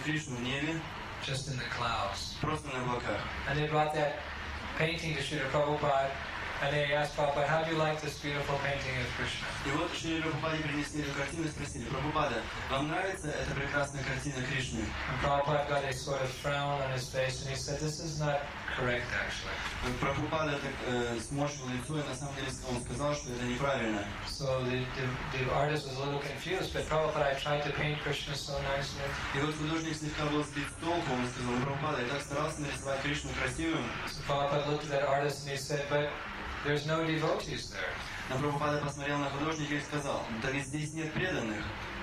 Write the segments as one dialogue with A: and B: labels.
A: Кришну в небе,
B: just in the clouds.
A: просто на облаках.
B: And they brought that painting to Srila Prabhupada, and they asked Prabhupada, how do you like this beautiful painting of Krishna?
A: И вот Шри Прабхупаде принесли эту картину и спросили: Прабхупада, вам нравится эта прекрасная картина Кришны?
B: And Prabhupada got a sort of frown on his face, and he said, this is not correct, actually.
A: Прабхупада так сморщил лицо, и на самом деле он сказал, что это неправильно.
B: So the artist was a little confused, but Prabhupada, I tried to paint Krishna so nicely.
A: И вот художник слегка был сбит с толку, он сказал: Прабхупада, я так старался нарисовать Кришну красивым.
B: So Prabhupada looked at that artist and he said, but there's no devotees there.
A: Но Прабхупада посмотрел на художника и сказал: да ведь здесь нет преданных.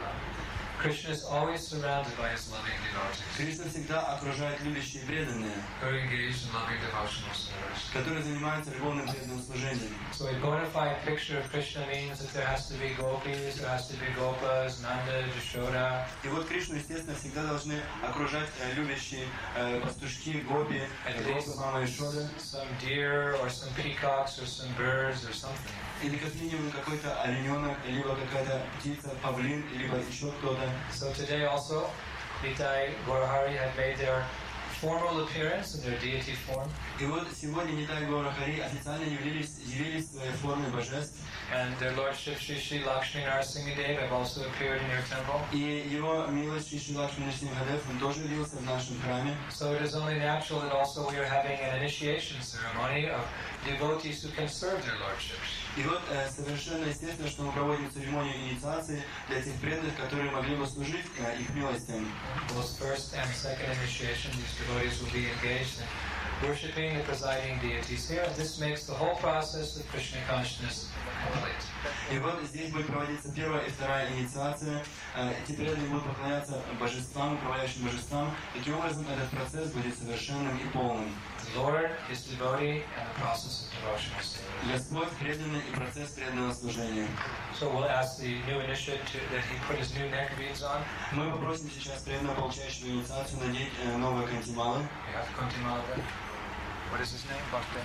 B: Krishna is always surrounded by his loving devotees,
A: Кришна всегда окружает любящие и преданные,
B: who are engaged in loving devotional service.
A: которые занимаются любовным преданным служением.
B: So a bona fide picture of Krishna means that there has to be gopis, there has to be gopas, Nanda, Yashoda.
A: И вот Кришну, естественно, всегда должны окружать любящие пастушки, гопи, гопы, мама Ишода.
B: Some deer or some peacocks or some birds or something.
A: Или как минимум какой-то олененок, либо какая-то птица, павлин, либо еще кто-то.
B: So today also, Nitai Gaurahari had made their formal appearance in their deity form.
A: И вот сегодня Нитай Гаурахари официально явились в своей форме божеств.
B: And their lordship Shri Lakshmi Narasimhadev have also appeared in your temple.
A: И его милость Шри Лакшми Нарсимхадев, он тоже явился в нашем храме.
B: So it is only natural that also we are having an initiation ceremony of devotees who can serve their lordships.
A: И вот совершенно естественно, что мы проводим церемонию инициации для тех преданных, которые могли бы служить их милостям.
B: Both first and second initiation, these devotees will be engaged in worshipping the presiding deities here. This makes the whole process of Krishna consciousness complete.
A: И вот здесь будет проводиться первая и вторая инициация. Эти преданные будут поклоняться божествам, управляющим божествам. Таким образом, этот процесс будет совершенным и полным.
B: The Lord, His devotee, and the process of devotional service.
A: Господь преданный и процесс преданного служения.
B: So we'll ask the new initiate that he put his new neck beads on.
A: Мы попросим сейчас преданного, получающего инициацию, надеть новые кантималы.
B: We have Kuntimala. What is his name? Bhakti.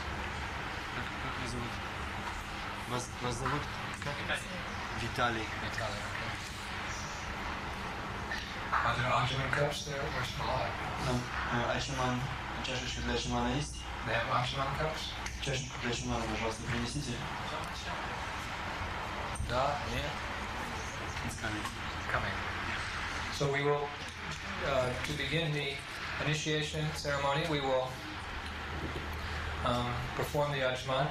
A: Как зовут? Вас зовут? Как? Виталий.
B: Vitaly, okay. Are there Anjuman cups there? Where's Malad?
A: Ачиман, чашечка для Ачимана есть?
B: They have Anjuman cups?
A: Чашечку для Ачимана, пожалуйста, принесите.
B: Da, yeah.
A: It's coming.
B: Coming. So we will, to begin the initiation ceremony, we will perform the Ajman.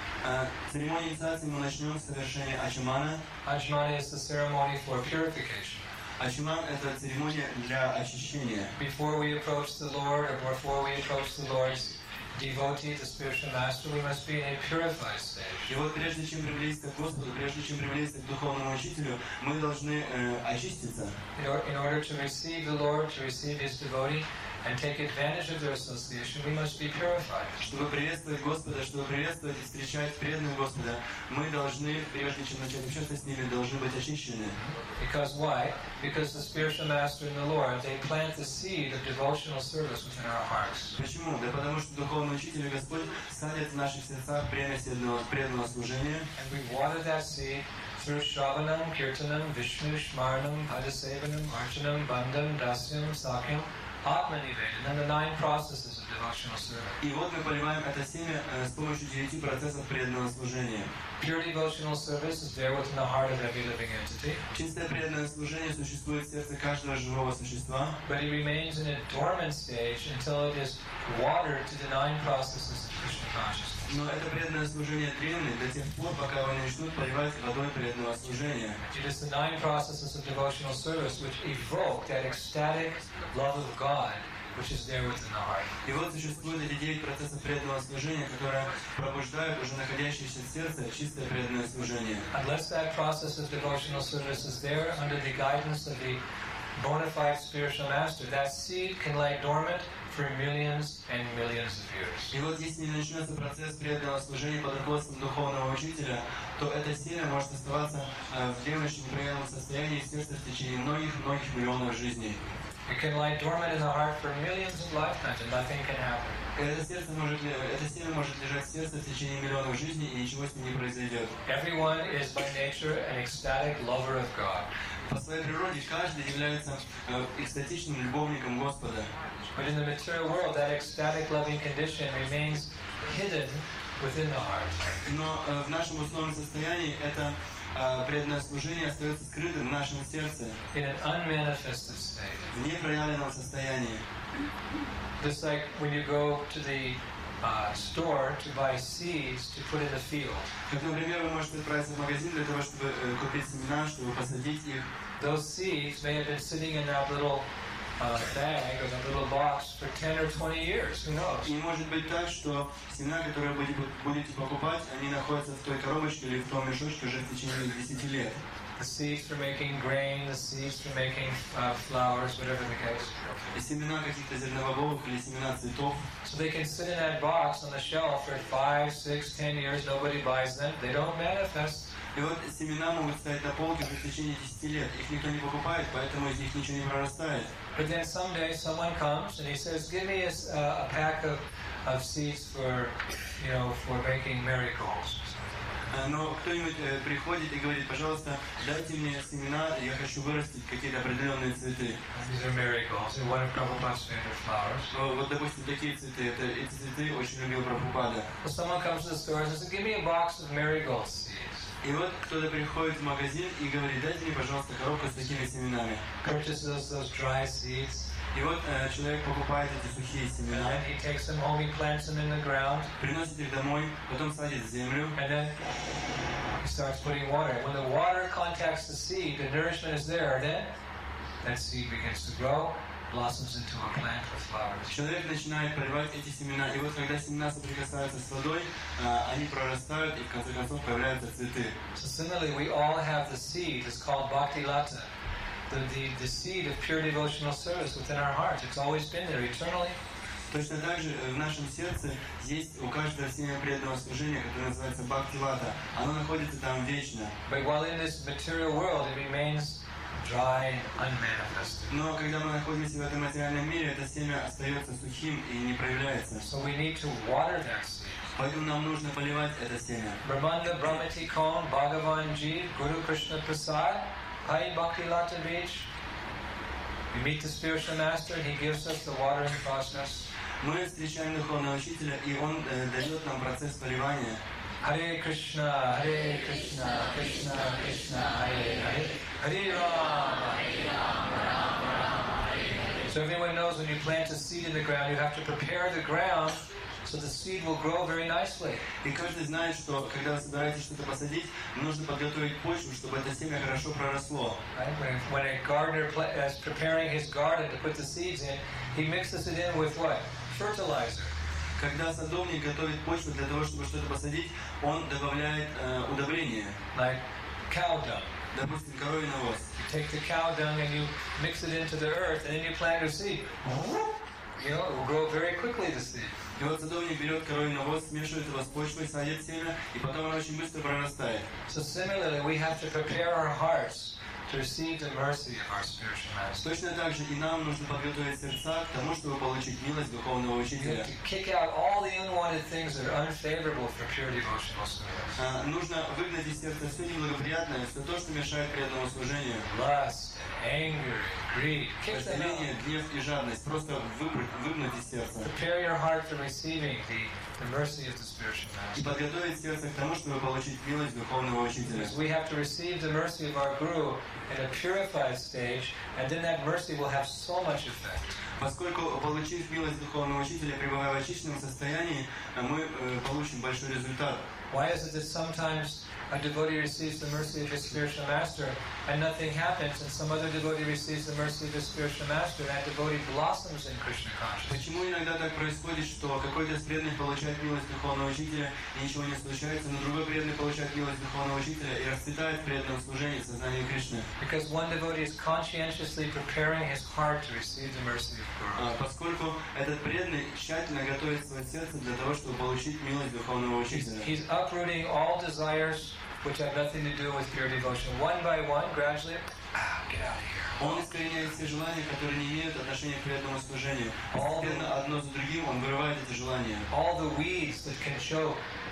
A: Церемонию инициации мы начнем с совершения Ачимана.
B: Ajman is the ceremony for purification.
A: Ачиман – это церемония для очищения.
B: Before we approach the Lord, or before we approach the Lord's devotee, the spiritual master, we must be in a purified state.
A: И вот прежде чем приблизиться к Господу, прежде чем приблизиться к духовному учителю, мы должны очиститься.
B: In order to receive the Lord, to receive His devotee, and take advantage of their association, we must be purified.
A: Чтобы приветствовать Господа, чтобы приветствовать и встречать преданных Господа, мы должны, прежде чем начать общаться с ними, должны быть очищены.
B: Because why? Because the spiritual master and the Lord, they plant the seed of devotional service within our hearts.
A: Почему? Да потому что духовный учитель и Господь садят в наших сердцах прелесть преданного служения.
B: And we water that seed through Shravanam, Kirtanam, Vishnu, Shmarnam, Padasevanam, Archanam, Bandham, Dasyam, Sakyam, Atmanivedan, and the 9 processes of devotional service.
A: И вот мы поливаем это семя с помощью 9 процессов преданного служения.
B: Pure devotional service is there within the heart of every living entity.
A: Чистое преданное служение существует в сердце каждого живого существа.
B: But it remains in a dormant stage until it is watered to the 9 processes of Krishna consciousness.
A: Но это преданное служение древнее до тех пор, пока его не начнут поливать водой преданного служения.
B: It is the 9 processes of devotional service which evoke that ecstatic love of God which is there within the heart.
A: И вот существуют эти 9 процессов преданного служения, которые пробуждают уже находящееся в сердце чистое преданное служение.
B: Unless that process of devotional service is there under the guidance of the bona fide spiritual master, that seed can lie dormant for millions and millions of years.
A: И вот если не начнется процесс преданного служения под руководством духовного учителя, то это семя может оставаться в дремлющем неприятном состоянии в сердце в течение многих миллионов жизней.
B: It can lie dormant in the heart for millions of lifetimes and nothing can happen.
A: Это семя может лежать в сердце в течение миллионов жизней, и ничего с ним не произойдет.
B: Everyone is by nature an ecstatic lover of God.
A: По своей природе каждый является экстатичным любовником Господа.
B: But in the material world, that ecstatic loving condition remains hidden within the heart.
A: Но в нашем условном состоянии это преданное служение остается скрытым в нашем сердце,
B: In an unmanifested state.
A: в непроявленном состоянии.
B: Just like when you go to the store to buy seeds to put in the field.
A: Как, например, вы можете отправиться в магазин для того, чтобы купить семена, чтобы посадить их.
B: Those seeds may have been sitting in that little bag or that little box for 10 or 20 years. Who knows?
A: И может быть так, что семена, которые вы будете покупать, они находятся в той коробочке или в том мешочке уже в течение 10 лет.
B: The seeds for making grain, the seeds for making flowers, whatever the case.
A: И семена каких-то зерновобовых или семена цветов.
B: So they can sit in that box on the shelf for 5, 6, 10 years. Nobody buys them. They don't manifest.
A: И вот семена могут стоять на полке уже в течение 10 лет. Их никто не покупает, поэтому из них ничего не прорастает.
B: But then someday someone comes and he says, "Give me a pack of seeds for making marigolds."
A: Но кто-нибудь приходит и говорит: пожалуйста, дайте мне семена, я хочу вырастить какие-то определенные цветы.
B: These are marigolds. They're one of Prabhupada's favorite flowers.
A: Вот, допустим, такие цветы. Эти цветы очень любил Прабхупада.
B: Well, someone comes to the store and says, "Give me a box of marigold seeds."
A: И вот кто-то приходит в магазин и говорит: дайте мне, пожалуйста, коробку с такими семенами.
B: Purchases those dry seeds.
A: И вот человек покупает эти сухие семена,
B: And he takes them home, he plants them in the ground,
A: приносит их домой, потом садит в землю,
B: and then he starts putting water. When the water contacts the seed, the nourishment is there, then that seed begins to grow, blossoms into a plant with flowers.
A: Человек начинает поливать эти семена, и вот когда семена соприкасаются с водой, они прорастают, и в конце концов появляются цветы.
B: So similarly, we all have the seed. It's called Bhakti Lata. The seed of pure devotional service within our hearts. It's always been there eternally.
A: Точно так же в нашем сердце есть у каждого семя преданного служения, которое называется Бхакти-лата. Оно находится там вечно.
B: But while in this material world, it remains dry and unmanifested.
A: Но когда мы находимся в этом материальном мире, это семя остается сухим и не проявляется.
B: So we need to water that seed.
A: Поэтому нам нужно поливать это семя.
B: Brahmanda Brahmati Kon Bhagavan Ji Guru Krishna Prasad Hai Bhakti Lata Beach. We meet the spiritual master and he gives us the watering process.
A: Мы встречаем духовного учителя, и он дает нам процесс поливания.
B: Hare Krishna, Krishna Krishna, Hare Hare, Hare Rama, Rama Rama, Hare Hare. So everyone knows when you plant a seed in the ground, you have to prepare the ground so the seed will grow very nicely.
A: И каждый знает, что когда вы собираетесь что-то посадить, нужно подготовить почву, чтобы это семя хорошо проросло.
B: Right? When a gardener is preparing his garden to put the seeds in, he mixes it in with what? Fertilizer.
A: Когда садовник готовит почву для того, чтобы что-то посадить, он добавляет удобрения.
B: Like cow dung.
A: Допустим, коровий навоз.
B: You take the cow dung and you mix it into the earth, and then you plant your seed. It will grow very quickly, the seed.
A: И вот садовник берет коровий навоз, смешивает его с почвой, садит семя, и потом оно очень быстро прорастает.
B: So similarly, we have to prepare our hearts to receive the mercy of our spiritual master.
A: Точно так же и нам нужно подготовить сердца к тому, чтобы получить милость духовного
B: You
A: учителя.
B: have to kick out all the unwanted things that are unfavorable for pure devotional service.
A: Нужно выгнать из сердца все неблагоприятное, все то, что мешает преданному служению.
B: Lust, anger, greed. Kick them out.
A: Разделение, гнев и жадность. Просто выгнать из сердца.
B: Prepare your heart for receiving the mercy of the spiritual
A: И
B: master.
A: подготовить сердце к тому, чтобы получить милость духовного учителя.
B: Because we have to receive the mercy of our Guru in a purified stage, and then that mercy will have so much effect.
A: Поскольку, получив милость духовного учителя, пребывая в очищенном состоянии, мы получим большой результат.
B: Why is it that sometimes a devotee receives the mercy of his spiritual master and nothing happens, and some other devotee receives the mercy of his spiritual master and that devotee blossoms in Krishna consciousness?
A: Почему иногда так происходит, что какой-то из преданных получает милость духовного учителя и ничего не случается, но другой преданный получает милость духовного учителя и расцветает в преданном служении в сознании Кришны?
B: Because one devotee is conscientiously preparing his heart to receive the mercy of Guru.
A: Поскольку этот преданный тщательно готовит свое сердце для того, чтобы получить милость духовного учителя.
B: He's uprooting all desires which have nothing to do with pure devotion. One by one, gradually, get out of here.
A: Он искореняет все желания, которые не имеют отношения к преданному служению. Постепенно, одно за другим, он вырывает эти желания.
B: All the weeds that can show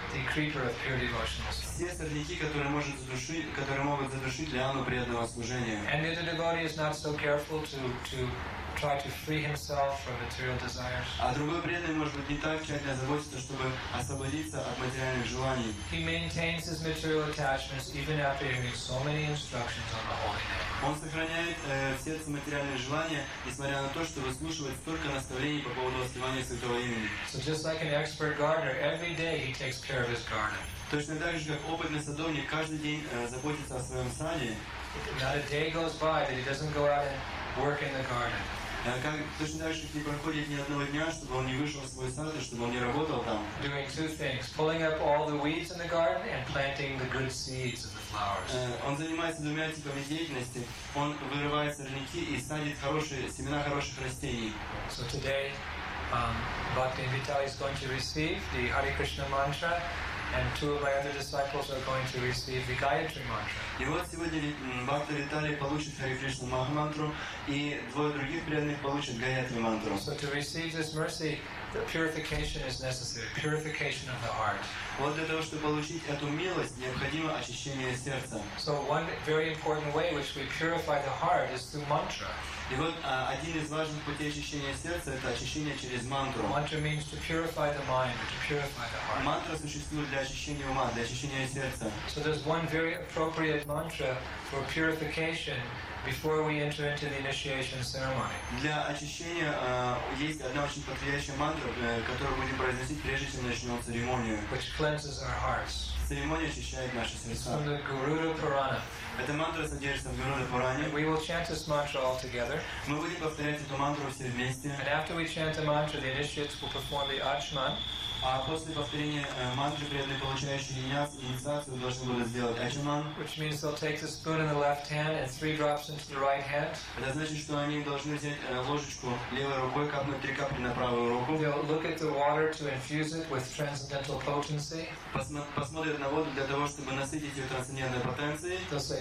B: the creeper of pure devotionalism.
A: Все сорняки, которые могут задушить лиану преданного служения.
B: And if the devotee is not so careful to try to free himself from material desires,
A: А другой преданный, может быть, не так тщательно заботится, чтобы освободиться от материальных желаний.
B: he maintains his material attachments even after hearing so many instructions on the holy name.
A: Он сохраняет в сердце материальные желания, несмотря на то, что выслушивает столько наставлений по поводу воспевания Святого Имени.
B: So just like an expert gardener, every day he takes care of his garden.
A: Точно так же, как опытный садовник каждый день заботится о своем саде.
B: Not a day goes by that he doesn't go out and work in the garden.
A: Точно так же, как не проходит ни одного дня, чтобы он не вышел в свой сад, и чтобы он не работал там.
B: Doing two things, pulling up all the weeds in the garden and planting the good seeds of the flowers.
A: Он занимается двумя типами деятельности. Он вырывает сорняки и садит семена хороших растений.
B: So today, Bhakti Vitali is going to receive the Hare Krishna mantra, and two of my other disciples are going to receive the Gayatri mantra.
A: И вот сегодня Бхакта Виталий получит Харе Кришна Махамантру, и двое других преданных получат Гаятри мантру.
B: So to receive this mercy, the purification is necessary, purification of the heart.
A: Вот для того, чтобы получить эту милость, необходимо очищение сердца.
B: So one very important way which we purify the heart is through mantra.
A: И вот один из важных путей очищения сердца – это очищение через мантру.
B: Mantra means to purify the mind, or to purify the heart.
A: Мантра существует для очищения ума, для очищения сердца.
B: So there's one very appropriate mantra for purification before we enter into the initiation ceremony.
A: Для очищения есть одна очень подходящая мантра, которую будем произносить, прежде чем начнем церемонию.
B: Which cleanses our hearts.
A: Церемония очищает наши
B: It's
A: сердца.
B: from the Garuda Purana.
A: Эта мантра содержится в Гаруда Пуране.
B: We will chant this mantra all together.
A: Мы будем повторять эту мантру все вместе.
B: And after we chant the mantra, the initiates will perform the Achman.
A: А после повторения мантры преданные, получающие инициацию, должны будут сделать ачаман.
B: Which means they'll take the spoon in the left hand and 3 drops into the right hand.
A: Это значит, что они должны взять ложечку левой рукой, капнуть 3 капли на правую руку.
B: They'll look at the water to infuse it with transcendental potency.
A: Посмотрят на воду для того, чтобы насытить ее трансцендентной потенцией.
B: They'll say,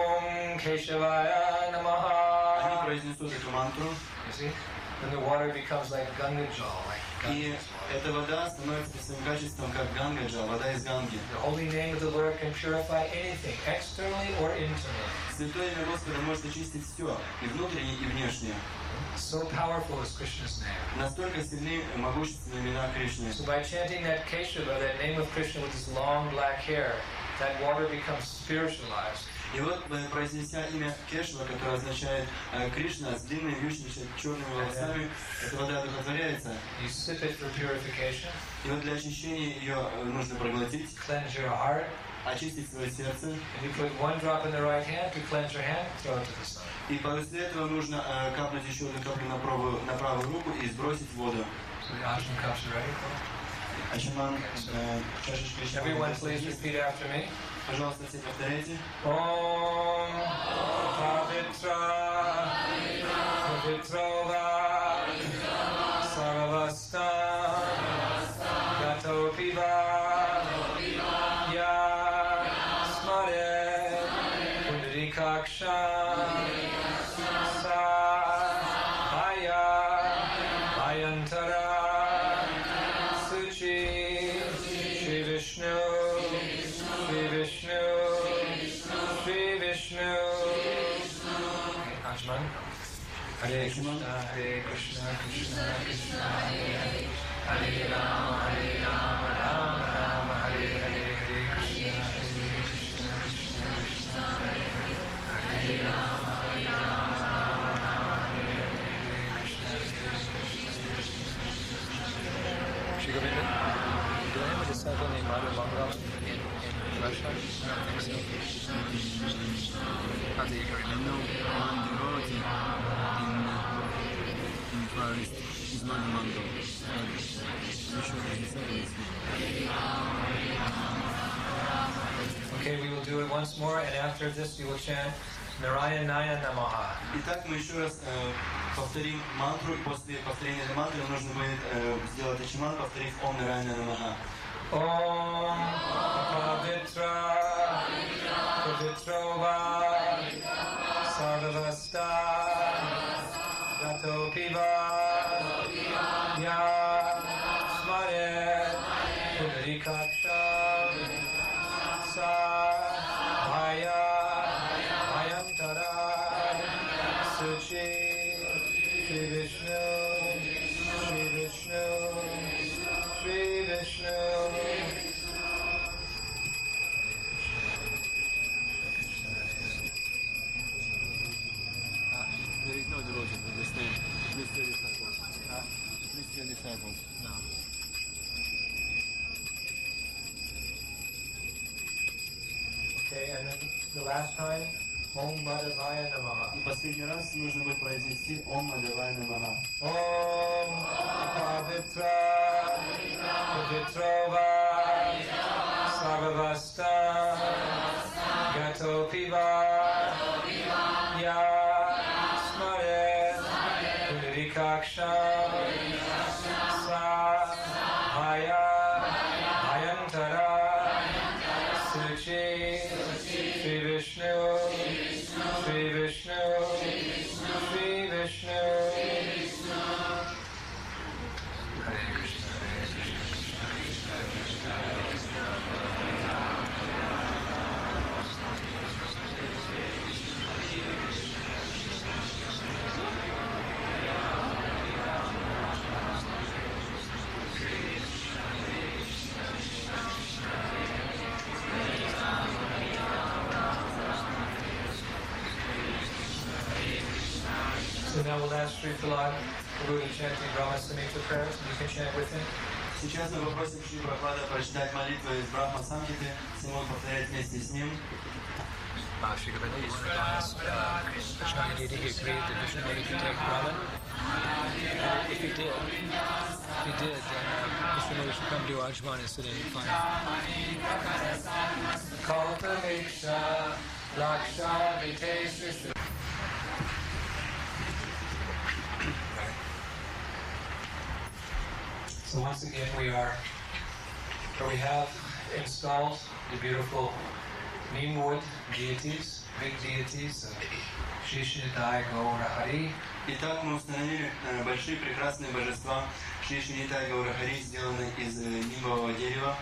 B: Om Keshavaya Namaha.
A: Они произнесут эту мантру.
B: You see? Then the water becomes like Ganga Jal, like
A: И эта вода становится по своим качествам как гангаджа, вода из Ганги.
B: The holy name of the Lord can purify anything, externally or internally.
A: Святое имя Господа может очистить все, и внутреннее, и внешнее.
B: So powerful is Krishna's name.
A: Настолько сильны могущественные имена Кришны.
B: So by chanting that Keshava, that name of Krishna with his long black hair, that water becomes spiritualized.
A: И вот, произнеся имя Кешва, которое означает Кришна, с длинными вьющимися черными волосами, эта вода одухотворяется.
B: You sip it for purification,
A: И вот для очищения ее нужно проглотить,
B: cleanse your heart,
A: очистить свое сердце.
B: and you put 1 drop in the right hand to cleanse your hand, throw it to the sun.
A: И после этого нужно капнуть еще одну каплю на правую руку и сбросить в воду.
B: So the Ashram cups are ready.
A: Ачаман, чашечка.
B: Everyone please repeat after me.
A: Пожалуйста, все повторяйте.
B: Om Pavitra Pavitrova Sarvasta Gato Piva Ya Smare Pundarikaksha Sa Aya Ayantara Suchi Shri Vishnu Shri Vishnu Shri Vishnu. Ajman. Hare Krishna, Hare Krishna, Krishna Krishna, Hare Hare, Hare Rama, Rama Rama, Hare Hare, Hare Krishna, Krishna Krishna, Hare Hare, Hare Rama, Rama Rama, Hare Hare, Krishna Krishna. Shri Govinda, do I have a disciple named Madhu Mangalam in Russia? I don't think so. Not that you can remember.
A: One devotee in Paris is Madhu Mangalam.
B: Okay, we will do it once more, and after this you will chant Narayana Namaha.
A: Итак, мы еще раз повторим мантру, и после повторения этой мантры нам нужно будет сделать ачаман, повторив Ом Нараяна Намаха.
B: Om Pavitra Pavitrova Sarvasta Gato Piva Ya Smare Pundarikaksha Shri Vishnu, Shri Vishnu, Shri Vishnu.
A: There is no devotion in this name. Mystery disciples. Mystery disciples. No.
B: Okay, and then the last time, Om Madhavaya Namaha.
A: И последний раз нужно будет произнести Ом Мадавая Намаха.
B: Om Pavitra Pavitrova Sarvavasta Gato Piva Ya Smare Punirikaksha Sa Haya Hayantara Suchi Shri Vishnu Shri Vishnu Shri Vishnu. So now we'll ask Sri Prahlad Guru to chant the Brahma Samhita prayers, and you can chant with him.
A: Сейчас мы попросим Шри Прабхупада прочитать молитву из Брахма Самхиты, Симон повторяет вместе с ним.
B: Shri Govinda is Acharya Didi, he agreed that Vishnu Muni could take Brahman. If he did, then Vishnu Muni should come to Ajman and sit in and find Kalpa Viksha Laksha Vite. So once again we have installed the beautiful neem wood deities, big deities, Shishnitai Gaura Hari.
A: Итак, мы установили большие прекрасные божества Шишнитай Гаура Хари, сделанные из нимового дерева.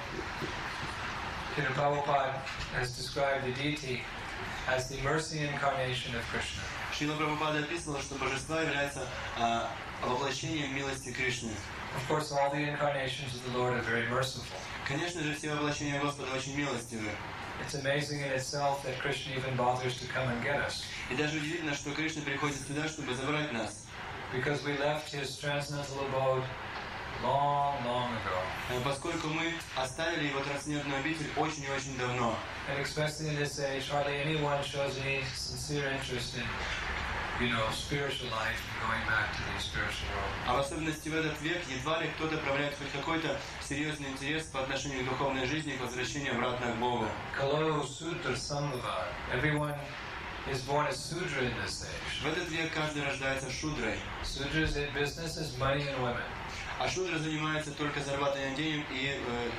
B: Prabhupada has described the deity as the mercy incarnation of Krishna.
A: Шрила Прабхупада описывал, что божества являются воплощением милости Кришны.
B: Of course, all the incarnations of the Lord are very merciful.
A: Конечно же, все воплощения Господа очень милостивы.
B: It's amazing in itself that Krishna even bothers to come and get us.
A: И даже удивительно, что Кришна приходит сюда, чтобы забрать нас.
B: Because we left his transcendental abode long, long ago.
A: Поскольку мы оставили его трансцендентную обитель очень и очень давно.
B: And especially in this age, hardly anyone shows any sincere interest in, spiritual life and going back to the spiritual world.
A: А в особенности в этот век едва ли кто-то проявляет хоть какой-то серьезный интерес по отношению к духовной жизни и к возвращению обратно к Богу.
B: Kalo Sudra Samvara. Everyone is born as Sudra in this age.
A: В этот век каждый рождается шудрой.
B: Sudra's business is money and women.
A: А шудра занимается только зарабатыванием денег, и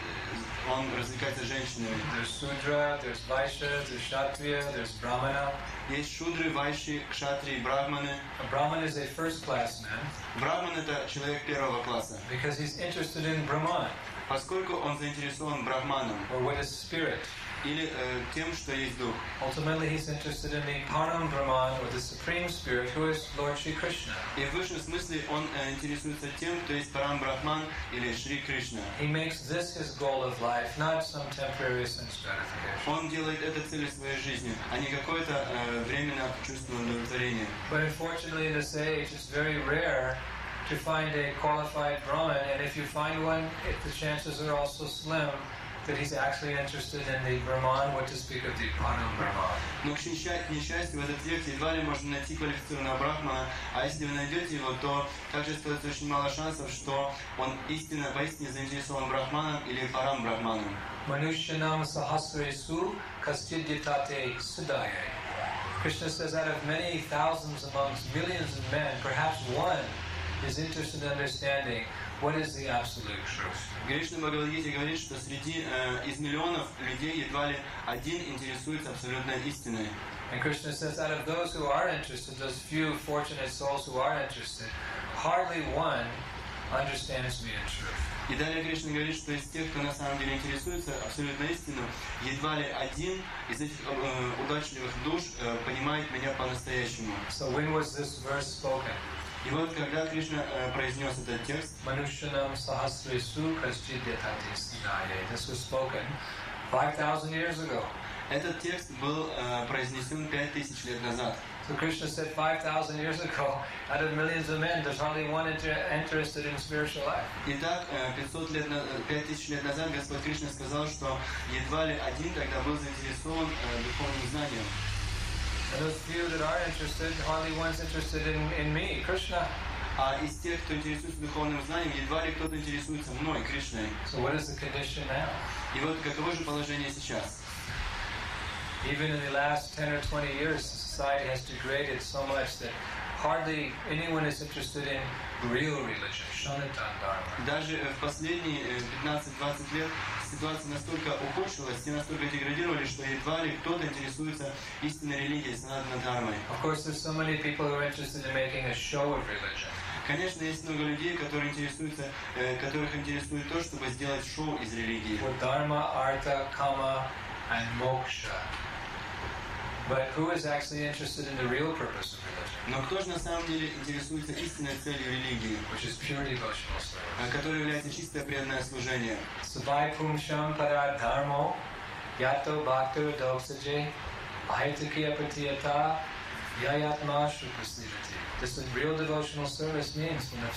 A: он развлекается женщинами.
B: There's Sudra, there's Vaishya, there's Kshatriya, there's Brahmana.
A: Есть шудры, вайши, кшатри, брахманы.
B: A Brahman is a first-class man.
A: Брахман — это человек первого класса.
B: Because he's interested in Brahman.
A: Поскольку он заинтересован брахманом.
B: Or what is spirit.
A: Или тем, что есть дух.
B: Ultimately, he's interested in the Param Brahman, or the Supreme Spirit, who is Lord Shri Krishna.
A: И в высшем смысле он интересуется тем, кто есть Парам Брахман или Шри Кришна.
B: He makes this his goal of life, not some temporary sense gratification.
A: Он делает это целью своей жизни, а не какое-то временное чувственное удовлетворение.
B: But unfortunately, in this age, it's very rare to find a qualified Brahmin, and if you find one, the chances are also slim that he's actually interested in the Brahman, what to speak of the Param Brahman.
A: Но к несчастью, в этот век едва ли можно найти квалифицированного брахмана, а если вы найдете его, то также остается очень мало шансов, что он поистине заинтересован брахманом или парам брахманом.
B: Manushyanam sahasresu kastidyatate sudaye. Krishna says out of many thousands amongst millions of men, perhaps one is interested in understanding what is the absolute truth.
A: Кришна Бхагавад-гите говорит, что среди из миллионов людей едва ли один интересуется абсолютной истиной.
B: And Krishna says, out of those who are interested, those few fortunate souls who are interested, hardly one understands me in truth.
A: И далее Кришна говорит, что из тех, кто на самом деле интересуется абсолютной истиной, едва ли один из этих удачливых душ понимает меня по-настоящему.
B: So when was this verse spoken?
A: И вот когда Кришна произнес этот текст,
B: Manushyanam sahasresu kaschidyathati sinaye. This was spoken 5,000 years ago.
A: этот текст был произнесен 5000 лет назад.
B: So Krishna said 5,000 years ago, out of millions of men, there's hardly one interested in spiritual life.
A: Итак, 5000 лет назад Господь Кришна сказал, что едва ли один тогда был заинтересован духовным знанием.
B: And those few that are interested, hardly one's interested in me, Krishna.
A: А из тех, кто интересуется духовным знанием, едва ли кто-то интересуется мной, Кришной.
B: So what is the condition now?
A: И вот каково же положение сейчас?
B: Even in the last 10 or 20 years, society has degraded so much that hardly anyone is interested in real religion, Sanatana Dharma.
A: Даже в последние 15-20 лет ситуация настолько ухудшилась, все настолько деградировали, что едва ли кто-то интересуется истинной религией, Санатана Дхармой.
B: Of course, there's so many people who are interested in making a show of religion.
A: Конечно, есть много людей, которых интересует то, чтобы сделать шоу из религии.
B: For Dharma, Artha, Kama, and Moksha. But who is actually interested in the real purpose of religion?
A: Но кто же на самом деле интересуется истинной целью религии,
B: Which is pure devotional service.
A: которая является чистое преданное служение?
B: Savai Pumsham Para Dharmo, Yato Bhakta Doksaje, Ahitakiya Pratiyata, Yayatma Shukrasivati. This is real devotional service means when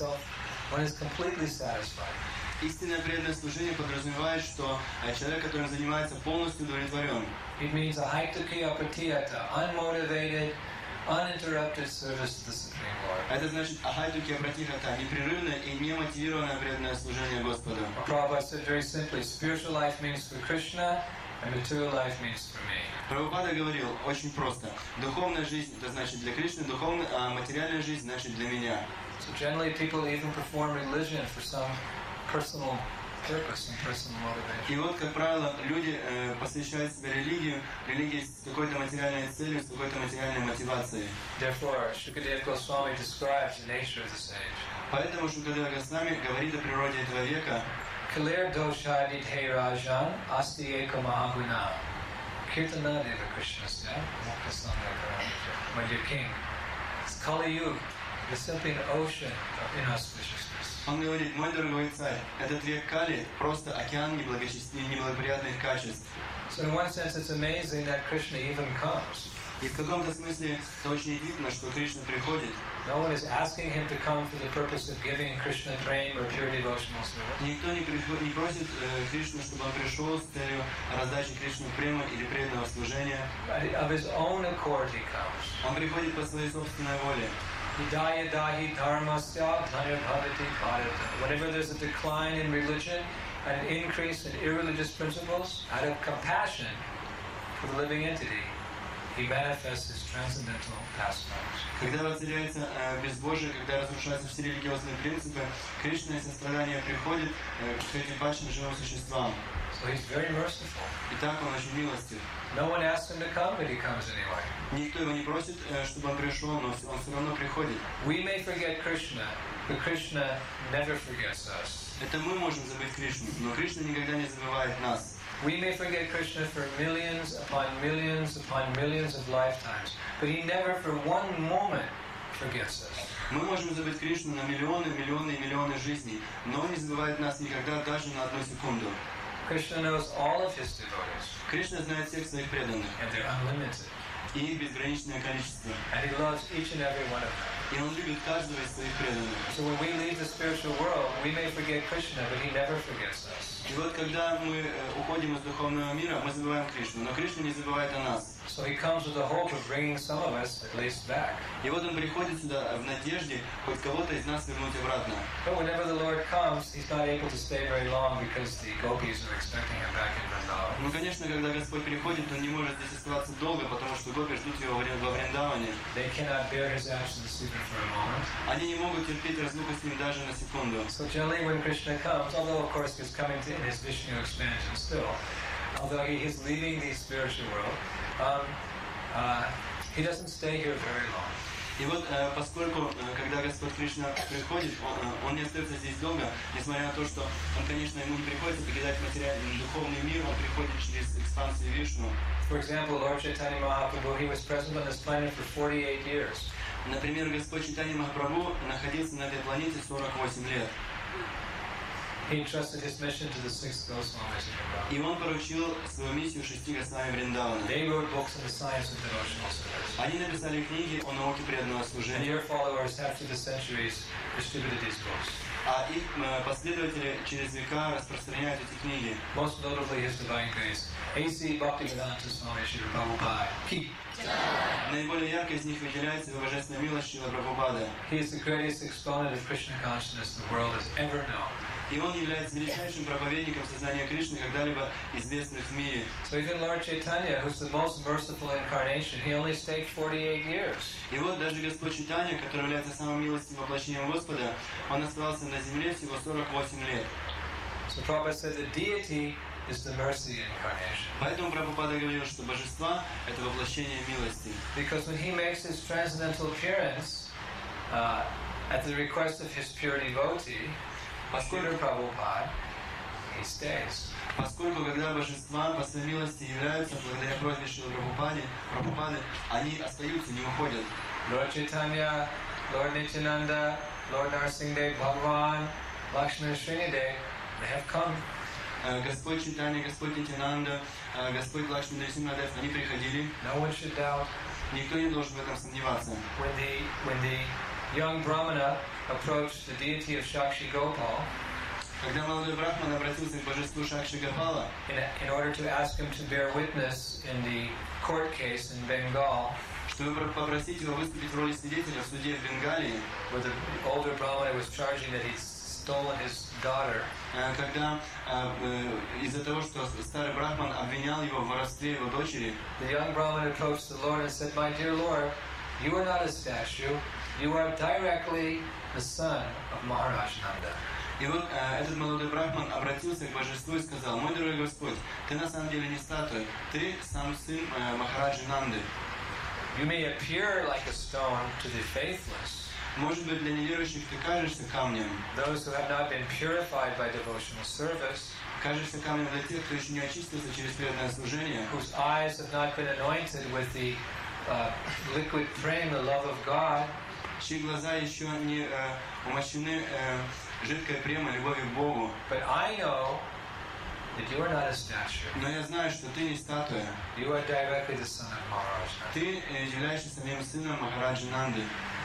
B: one is completely satisfied.
A: Истинное преданное служение подразумевает, что человек, которым занимается, полностью удовлетворен.
B: It means ahitakiya pratiyata, unmotivated, uninterrupted service to the Supreme Lord.
A: Это значит ахайтуки апратихата, непрерывное и немотивированное преданное служение Господу.
B: Prabhupada said very simply, spiritual life means for Krishna and material life means for me.
A: Прабхупада говорил очень просто. Духовная жизнь это значит для Кришны, а материальная жизнь значит для меня.
B: So generally people even perform religion for some personal purpose and personal motivation.
A: И вот, как правило, люди посвящают себя религии с какой-то материальной целью, с какой-то материальной мотивацией.
B: Therefore, Shukadeva Goswami describes the nature of this age.
A: Поэтому Шукадева Госвами говорит о природе этого века.
B: Kalir doshadit he rajan asti eka mahaguna kirtana deva krishnasya muktasanga paramita. My dear king, it's Kali Yuga. It's simply an ocean of inauspiciousness.
A: Он говорит, мой дорогой царь, этот век Кали просто океан неблагоприятных качеств.
B: So in one sense it's amazing that Krishna even comes.
A: И в каком-то смысле это очень удивительно, что Кришна приходит.
B: No one is asking him to come for the purpose of giving Krishna prema or pure devotional service.
A: Никто не просит Кришну, чтобы он пришел с целью раздачи Кришны према или преданного служения.
B: Of his own accord he comes.
A: Он приходит по своей собственной воле.
B: Hidaya dahi dharmasya dhanya bhavati bharata. Whenever there's a decline in religion and an increase in irreligious principles, out of compassion for the living entity, he manifests his transcendental pastimes.
A: Когда воцаряется безбожие, когда разрушаются все религиозные принципы, Кришна и сострадание приходит к этим падшим живым существам.
B: So he's very merciful.
A: И так он очень милостив.
B: No one asks him to come, but he comes anyway.
A: Никто его не просит, чтобы он пришел, но он все равно приходит.
B: We may forget Krishna, but Krishna never forgets us.
A: Это мы можем забыть Кришну, но Кришна никогда не забывает нас.
B: We may forget Krishna for millions upon millions upon millions of lifetimes, but he never for one moment forgets us.
A: Мы можем забыть Кришну на миллионы, миллионы и миллионы жизней, но он не забывает нас никогда, даже на одну секунду.
B: Krishna knows all of his devotees.
A: Кришна знает всех своих преданных,
B: And they're unlimited.
A: и их безграничное количество.
B: And he loves each and every one of them.
A: И он любит каждого из своих преданных.
B: So when we leave the spiritual world, we may forget Krishna, but he never forgets us.
A: И вот когда мы уходим из духовного мира, мы забываем Кришну, но Кришна не забывает о нас.
B: So he comes with the hope of bringing some of us at least back.
A: И вот он приходит сюда в надежде хоть кого-то из нас вернуть обратно.
B: But whenever the Lord comes, he's not able to stay very long because the gopis are expecting him back in Vrindavan.
A: Ну, конечно, когда Господь приходит, он не может здесь оставаться долго, потому что гопи ждут его во Вриндаване.
B: They cannot bear his absence even for a moment.
A: Они не могут терпеть разлуку с ним даже на секунду.
B: So generally when Krishna comes, although of course he's coming in his Vishnu expansion still, although he is leaving the spiritual world, he doesn't stay here very long.
A: И вот поскольку, когда Господь Кришна приходит, он не остается здесь долго, несмотря на то, что он, конечно, ему не приходится покидать материальный духовный мир, он приходит через экспансию Вишну.
B: For example, Lord Chaitanya Mahaprabhu, he was present on this planet for 48 years.
A: Например, Господь Чайтанья Махапрабху находился на этой планете 48 лет.
B: He entrusted his mission to the 6 Goswamis in Vrindavan.
A: И он поручил свою миссию 6 Госвами Вриндавана.
B: They wrote books on the science of devotional service.
A: Они написали книги о науке преданного
B: And
A: служения.
B: your followers have through the centuries distributed these books.
A: А их последователи через века распространяют эти книги.
B: Most notably His Divine Grace, A.C. Bhaktivedanta Swami Srila Prabhupada.
A: Наиболее ярко из них выделяется его божественная милость Шрила Прабхупады.
B: He is the greatest exponent of Krishna consciousness the world has ever known.
A: И он является величайшим проповедником сознания Кришны, когда-либо известных в мире.
B: So even Lord Chaitanya, who's the most merciful incarnation, he only stayed 48 years.
A: И вот даже Господь Чайтанья, который является самым милостивым воплощением Господа, он оставался на земле всего 48 лет.
B: So Prabhupada said the deity is the mercy incarnation.
A: Поэтому Прабхупада говорил, что божества – это воплощение милости.
B: Because when he makes his transcendental appearance at the request of his pure devotee, Srila Prabhupada, he stays.
A: Поскольку когда божества по своей милости являются благодаря просьбе Шрилы Прабхупады, они остаются, не уходят.
B: Lord Chaitanya, Lord Nityananda, Lord Narsingdev, Bhagavan, Lakshmana Srinidev, they have come.
A: Господь Чайтанья, Господь Нитянанда, Господь Лакшми Нарсимхадев, они приходили.
B: No one should doubt.
A: Никто не должен в этом сомневаться.
B: When the young Brahmana approached the deity of Shakshi Gopal,
A: Когда молодой Брахман обратился к божеству Шакши Гопала,
B: in order to ask him to bear witness in the court case in Bengal,
A: чтобы попросить его выступить в роли свидетеля в суде в Бенгалии,
B: where the older Brahmana was charging that he'd stolen his daughter,
A: когда из-за того, что старый Брахман обвинял его в воровстве его дочери,
B: the young Brahmana approached the Lord and said, "My dear Lord, you are not a statue. You are directly the son of Maharaj Nanda."
A: и вот этот молодой Брахман обратился к божеству и сказал: «Мой дорогой Господь, ты на самом деле не статуя, ты сам сын Махараджи Нанды.
B: You may appear like a stone to the faithless,
A: Может быть, для неверующих ты кажешься камнем,
B: those who have not been purified by devotional service,
A: кажешься камнем для тех, кто еще не очистился через преданное служение,
B: whose eyes have not been anointed with the liquid prema, the love of God,
A: чьи глаза еще не умощены жидкой премой, любовью к Богу.
B: but I know that you are not a statue.
A: Но я знаю, что ты не статуя.
B: You are directly the son of Maharaj Nanda.
A: Ты являешься самим сыном Махараджи Нанды.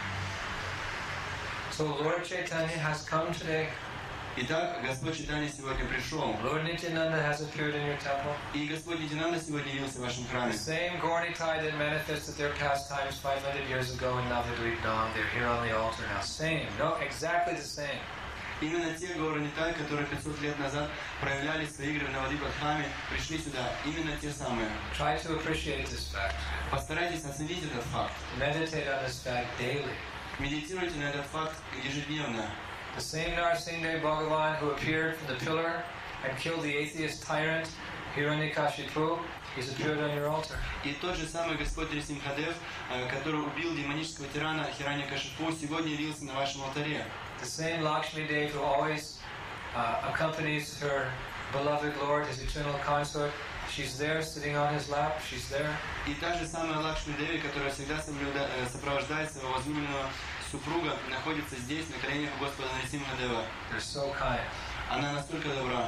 B: So Lord Chaitanya has come today.
A: Итак, Господь Чайтанья сегодня пришел.
B: Lord Nityananda has appeared in your temple.
A: И Господь Нитянанда сегодня явился в вашем храме.
B: The same Gaurnitai that manifested their pastimes 500 years ago in Navadvip Dham, they're here on the altar now. Same. No, exactly the сame.
A: Именно те горы Нитай, которые 500 лет назад проявляли свои игры в Навадвипа-дхаме, пришли сюда. Именно те самые.
B: Try to appreciate this fact.
A: Постарайтесь оценить этот факт.
B: Meditate on this fact daily.
A: Медитируйте на этот факт ежедневно.
B: The same Narsimha Bhagavan who appeared from the pillar and killed the atheist tyrant Hiranyakashipu, he's appeared on your altar.
A: И тот же самый Господь Нарсимхадев, который убил демонического тирана Хираньякашипу, сегодня явился на вашем алтаре.
B: The same Lakshmi Dev who always accompanies her beloved Lord, his eternal consort, she's there sitting on his lap, she's there.
A: И та же самая Лакшми Деви, которая всегда сопровождает своего возлюбленного супруга, находится здесь, на коленях у Господа Нарсимхадева.
B: They're so kind.
A: Она настолько добра.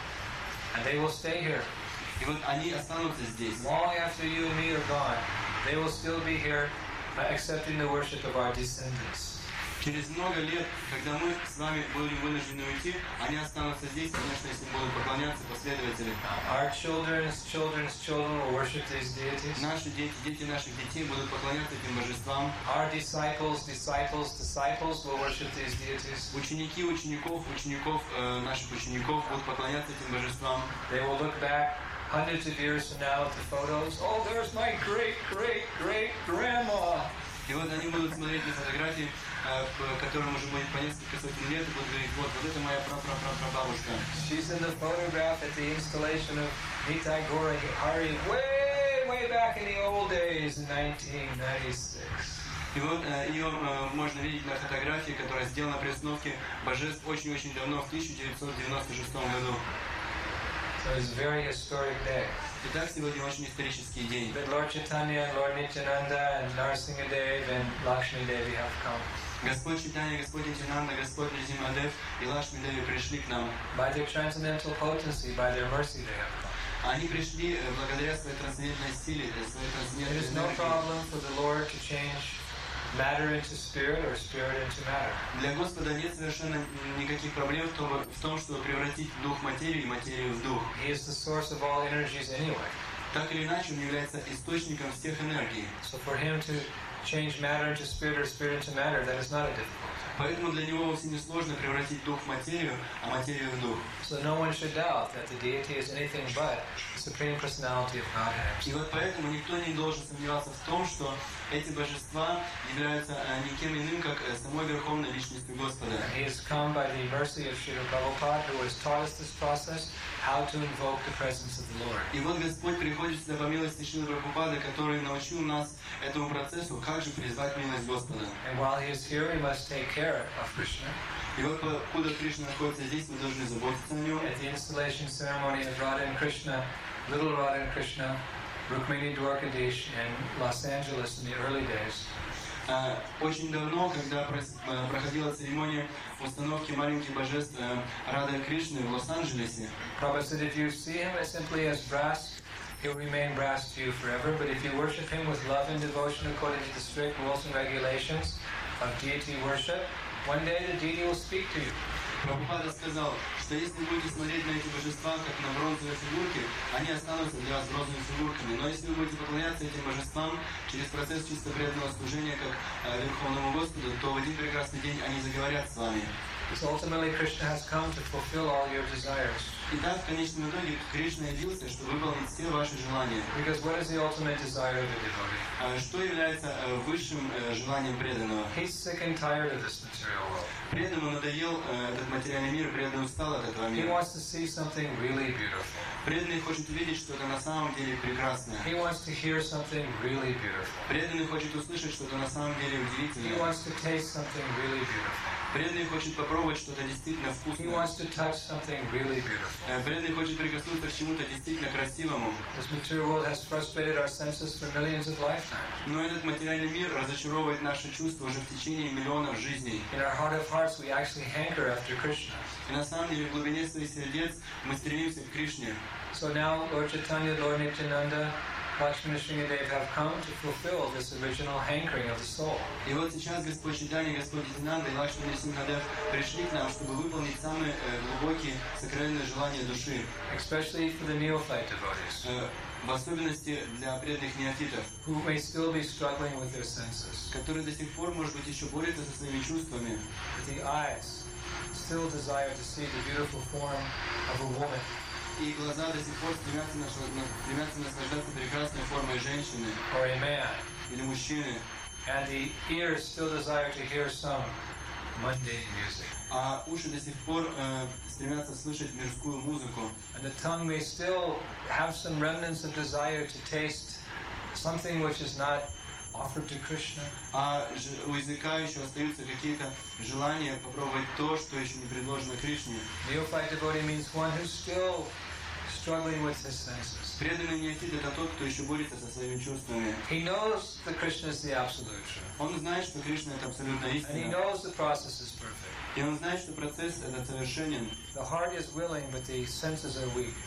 B: And they will stay here.
A: И вот они останутся здесь.
B: Long after you and me are gone, they will still be here accepting the worship of our descendants.
A: Через много лет, когда мы с вами будем вынуждены уйти, они останутся здесь, конечно, если будут поклоняться последователи.
B: Our children's children will worship these deities.
A: Наши дети, дети наших детей будут поклоняться этим божествам.
B: Our disciples will worship these deities.
A: Ученики учеников наших учеников будут поклоняться этим божествам.
B: They will look back hundreds of years from now at the photos. Oh, there's my great-great-great-grandma.
A: И вот они будут смотреть на фотографии, которым уже будет по несколько сотен лет, и будут говорить: вот это моя прабабушка.
B: She's in the photograph at the installation of Nitai Gaura Hari way back in the old days in 1996.
A: И вот ее можно видеть на фотографии, которая сделана при установке божеств очень-очень давно, в 1996 году.
B: So it's a very historic day.
A: Итак, сегодня очень исторический день.
B: That Lord Chaitanya, Lord Nityananda, and Narasimhadev and Lakshmi Devi have come.
A: Господь Чайтанья, Господь Нитянанда, Господь Нрсимхадев и Лакшми Деви пришли к нам.
B: By their transcendental potency, by their mercy, they have come.
A: Они пришли благодаря своей трансцендентной силе, своей
B: There
A: трансцендентной
B: is no
A: энергии.
B: problem for the Lord to change matter into spirit or spirit into matter.
A: Для Господа нет совершенно никаких проблем в том, чтобы превратить дух в материю и материю в дух.
B: He is the source of all energies anyway.
A: Так или иначе, он является источником всех энергий.
B: So for him to change matter into spirit or spirit into matter, that is not a difficult thing.
A: Поэтому для него вовсе не сложно превратить дух в материю, а материю в дух.
B: So no one should doubt that the deity is anything but the Supreme Personality of Godhead.
A: И вот поэтому никто не должен сомневаться в том, что эти божества являются никем иным, как самой Верховной Личностью Господа.
B: And he has come by the mercy of Srila Prabhupada, who has taught us this process, how to invoke the presence of the Lord.
A: И вот Господь приходит сюда по милости Шрилы Прабхупады, который научил нас этому процессу, как же призвать милость Господа.
B: And while he is here, we must take care of Krishna.
A: И вот покуда Кришна находится здесь, мы должны заботиться о нем.
B: At the installation ceremony of Radha and Krishna, little Radha and Krishna, Rukmini Dwarkadish in Los Angeles in the early days,
A: Очень давно, когда проходила церемония установки маленьких божеств Рады и Кришны в Лос-Анджелесе,
B: Prabhupada said, if you see him simply as brass, he'll remain brass to you forever. But if you worship him with love and devotion according to the strict rules and regulations of deity worship, one day the deity will speak to you.
A: Прабхупада сказал, что если вы будете смотреть на эти божества, как на бронзовые фигурки, они останутся для вас бронзовыми фигурками. Но если вы будете поклоняться этим божествам через процесс чисто преданного служения, как Верховному Господу, то в один прекрасный день они заговорят с вами.
B: So ultimately Krishna has come to fulfill all your desires.
A: Итак, в конечном итоге Кришна явился, чтобы выполнить все ваши желания.
B: Because what is the ultimate desire of a devotee?
A: Что является высшим желанием преданного?
B: He's sick and tired of this material world.
A: Преданному надоел этот материальный мир, преданный устал от этого
B: He
A: мира.
B: wants to see something really beautiful.
A: Преданный хочет увидеть что-то на самом деле прекрасное.
B: He wants to hear something really beautiful.
A: Преданный хочет услышать что-то на самом деле
B: He
A: удивительное.
B: wants to taste something really beautiful.
A: Преданный хочет попробовать что-то действительно
B: He
A: вкусное.
B: wants to touch something really beautiful.
A: Преданный хочет прикоснуться к чему-то действительно красивому.
B: This material world has frustrated our senses for millions of lifetimes.
A: Но этот материальный мир разочаровывает наши чувства уже в течение миллионов жизней.
B: In our heart of hearts, we actually hanker after Krishna.
A: И на самом деле в глубине своих сердец мы стремимся к Кришне.
B: So now Lord Chaitanya, Lord Nityananda, Lakshmi Nrsimhadev have come to fulfill this original hankering of the soul.
A: И вот сейчас Господь Чайтанья, Господь Нитянанда и Лакшми Нрсимхадев пришли к нам, чтобы выполнить самые глубокие сокровенные желания души.
B: Especially for the neophyte devotees,
A: В особенности для преданных неофитов,
B: who may still be struggling with their senses,
A: которые до сих пор, может быть, еще борются со своими чувствами.
B: with the eyes, still desire to see the beautiful form of a woman,
A: И глаза до сих пор стремятся наслаждаться прекрасной формой женщины
B: or a man,
A: или мужчины.
B: and the ears still desire to hear some mundane music,
A: А уши до сих пор стремятся слышать мирскую музыку.
B: and the tongue may still have some remnants of desire to taste something which is not offered to Krishna.
A: А у языка еще остаются какие-то желания попробовать то, что еще не предложено Кришне.
B: Neophyte devotee means one who's still struggling with his senses.
A: Преданный неофит — это тот, кто еще борется со своими чувствами.
B: He knows that Krishna is the absolute truth,
A: Он знает, что Кришна — это абсолютная
B: and he
A: истина.
B: knows the process is perfect.
A: И он знает, что процесс этот совершенен.
B: The heart is willing, but the senses are weak.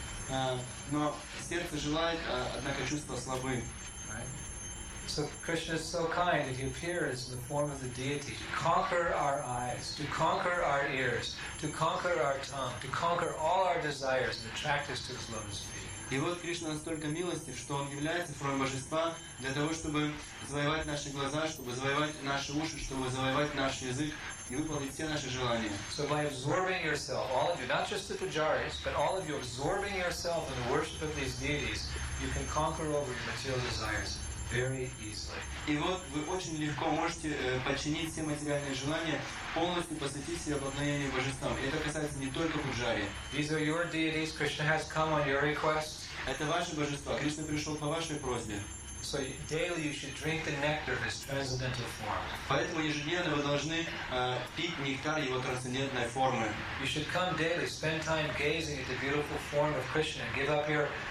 A: Но сердце желает, однако чувства слабы.
B: Right? So Krishna is so kind that he appears in the form of the deity to conquer our eyes, to conquer our ears, to conquer our tongue, to conquer all our desires and attract us to his lotus feet.
A: И вот Кришна настолько милостив, что Он является формой божества для того, чтобы завоевать наши глаза, чтобы завоевать наши уши, чтобы завоевать наш язык и выполнить все наши желания.
B: So by absorbing yourself, all of you, not just the pujaris, but all of you absorbing yourself in the worship of these deities, you can conquer over your material desires very easily.
A: И вот вы очень легко можете подчинить все материальные желания, полностью посвятить себя поклонению божествам. И это касается не только пуджари.
B: These are your deities. Krishna has come on your request.
A: Это ваши божества. Кришна пришел по вашей просьбе.
B: So daily you should drink the nectar of his transcendental form.
A: Поэтому ежедневно вы должны пить нектар его трансцендентной формы.
B: You should come daily, spend time gazing at the beautiful form of Krishna, and give up your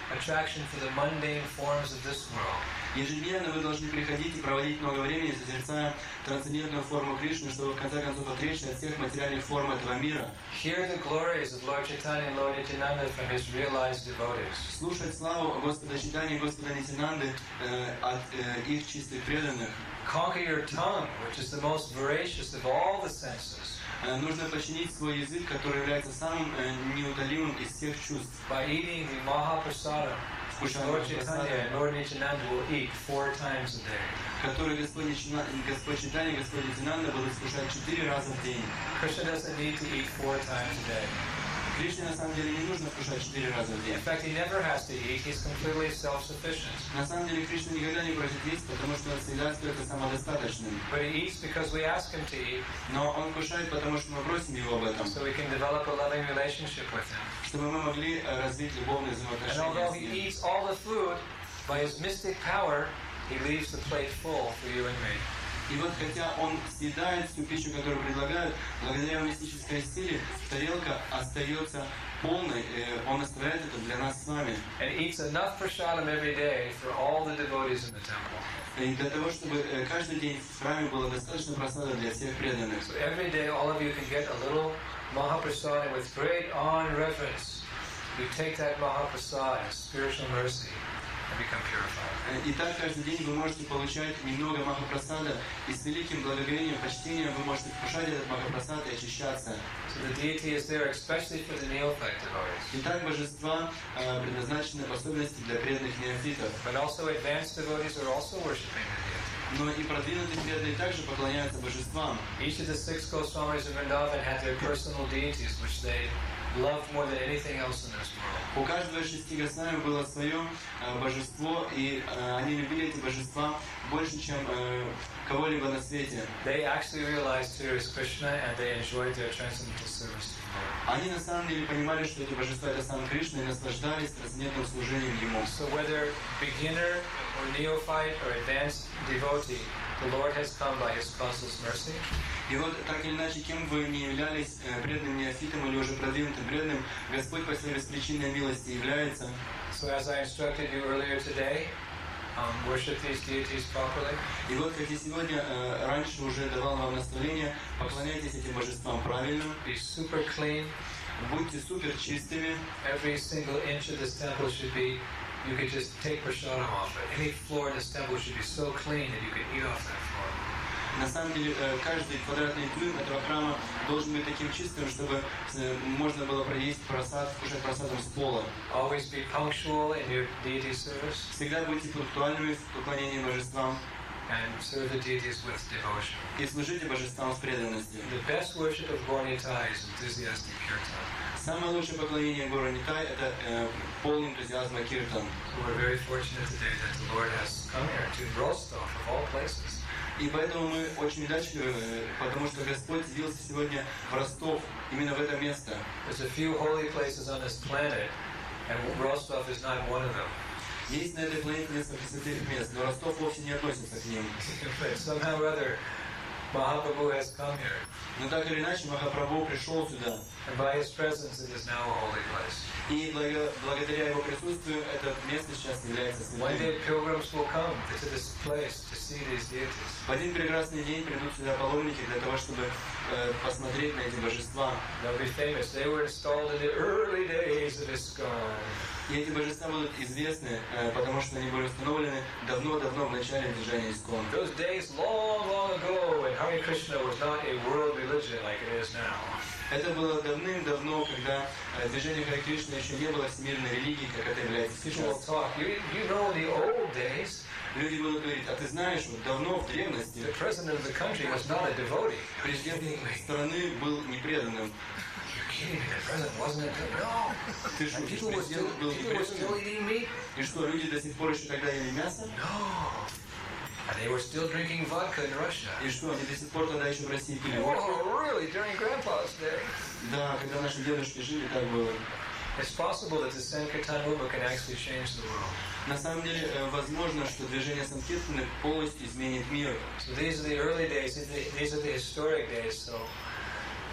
B: attraction for the mundane forms of this world.
A: Ежедневно вы должны приходить и проводить много времени, созерцая трансцендентную форму Кришны, чтобы в конце концов отречься от всех материальных форм этого мира.
B: Hear the glories of Lord Chaitanya and Lord Nityananda from his realized devotees.
A: Слушать славу Господа Чайтаньи и Господа Нитянанды от их чистых преданных.
B: Conquer your tongue, which is the most voracious of all the senses.
A: Нужно подчинить свой язык, который является самым неутолимым из всех чувств.
B: By eating the Mahaprasadam, which Lord Chaitanya and Lord Nityananda will eat 4 times a day.
A: Который Господь Чайтанья и Господь Нитянанда будут вкушать 4 раза в день.
B: Krishna doesn't need to eat 4 times a day.
A: Кришне на самом деле не нужно вкушать 4 раза в день.
B: In fact, he never has to eat. He's completely self-sufficient.
A: На самом деле Кришна никогда не просит есть, потому что он всегда остается самодостаточным.
B: But he eats because we ask him to eat,
A: Но он кушает, потому что мы просим его об этом,
B: so we can develop a loving relationship with him.
A: чтобы мы могли развить любовные
B: And
A: взаимоотношения
B: although
A: с
B: he
A: ним.
B: eats all the food, by his mystic power, he leaves the plate full for you and me.
A: И вот хотя он съедает всю пищу, которую предлагают, благодаря его мистической силе тарелка остается полной, он оставляет это для нас с вами.
B: And eats enough prasadam every day for all the devotees in the temple.
A: И для того, чтобы каждый день в храме было достаточно просада для всех преданных.
B: So every day, all of you can get a little Mahaprasad with great awe and reverence. You take that Mahaprasad as spiritual mercy and become purified.
A: И так каждый день вы можете получать немного Махапрасада, и с великим благоговением, почтением вы можете вкушать этот Махапрасад и очищаться.
B: So the deity is there especially for the neophyte devotees.
A: Итак, божества предназначены в особенности для преданных неофитов.
B: But also advanced devotees are also worshipping the deity.
A: Но и продвинутые преданные также поклоняются божествам.
B: Each of the 6 Goswamis of Vrindavan had their personal deities, which they loved more than anything else in this world.
A: У каждого из 6 Госвами было свое божество, и они любили эти божества больше, чем кого-либо на свете.
B: They actually realized who is Krishna and they enjoyed their transcendental service to the Lord.
A: Они на самом деле понимали, что эти божества это сам Кришна, и наслаждались трансцендентным служением Ему.
B: So whether beginner or neophyte or advanced devotee, the Lord has come by His causeless mercy.
A: И вот так или иначе, кем вы не являлись, преданным неофитом или уже продвинутым преданным, Господь по своей беспричинной милости является.
B: So as I instructed you earlier today, worship these deities properly.
A: И вот, как я сегодня раньше уже давал вам наставление, поклоняйтесь этим божествам правильно,
B: Be super clean.
A: будьте супер чистыми.
B: Every single inch of this temple should be, you could just take prasadam off it. Any floor in this temple should be so clean that you could eat off that floor.
A: На самом деле, каждый квадратный дюйм этого храма должен быть таким чистым, чтобы можно было проесть просад, вкушать просадом с пола.
B: Always be punctual in your deity service
A: Всегда будьте пунктуальными в поклонении божествам
B: and serve the deities with devotion.
A: и служите божествам с преданностью.
B: The best worship of Gaura-Nitai is enthusiastic kirtan.
A: Самое лучшее поклонение Гора-Нитай – это полный энтузиазма киртан.
B: So we're very fortunate today that the Lord has come here to Rostov, of all places.
A: И поэтому мы очень удачливы, потому что Господь явился сегодня в Ростов, именно в это место.
B: There's a few holy places on this planet, and Rostov is not one of them.
A: Есть на этой планете несколько святых мест, но Ростов вовсе не относится к ним.
B: But somehow or other, Mahaprabhu has come here,
A: Но так или иначе, Махапрабху пришел сюда,
B: and by his presence it is now a holy place.
A: и благодаря его присутствию это место сейчас является
B: One
A: святым.
B: day pilgrims will come to this place to see these deities.
A: В один прекрасный день придут сюда паломники для того, чтобы посмотреть на эти божества.
B: They'll be famous. They were installed in the early days of ISKCON.
A: И эти божества будут известны, потому что они были установлены давно-давно в начале движения Искон.
B: Those days long, long ago when Hare Krishna was not a world religion like it is now.
A: Это было давным-давно, когда движение Харе Кришны еще не было всемирной религией, как это является
B: People will
A: сейчас.
B: talk. You know, in the old days,
A: Люди будут говорить, а ты знаешь, вот давно в древности
B: the president of the country was not a devotee.
A: президент страны был непреданным.
B: You're kidding me. The president wasn't a devotee. No.
A: Ты что,
B: People were
A: президент был
B: still
A: непреданным?
B: eating meat.
A: И что, люди до сих пор еще тогда ели мясо?
B: No. And they were still drinking vodka in Russia.
A: И что, они до сих пор тогда еще в России пили водку?
B: Oh, really? During Grandpa's day?
A: Да, когда наши дедушки жили, так было.
B: It's possible that the Sankirtan movement can actually change the world.
A: На самом деле, возможно, что движение Санкиртаны полностью изменит мир.
B: So these are the early days. These are the historic days. So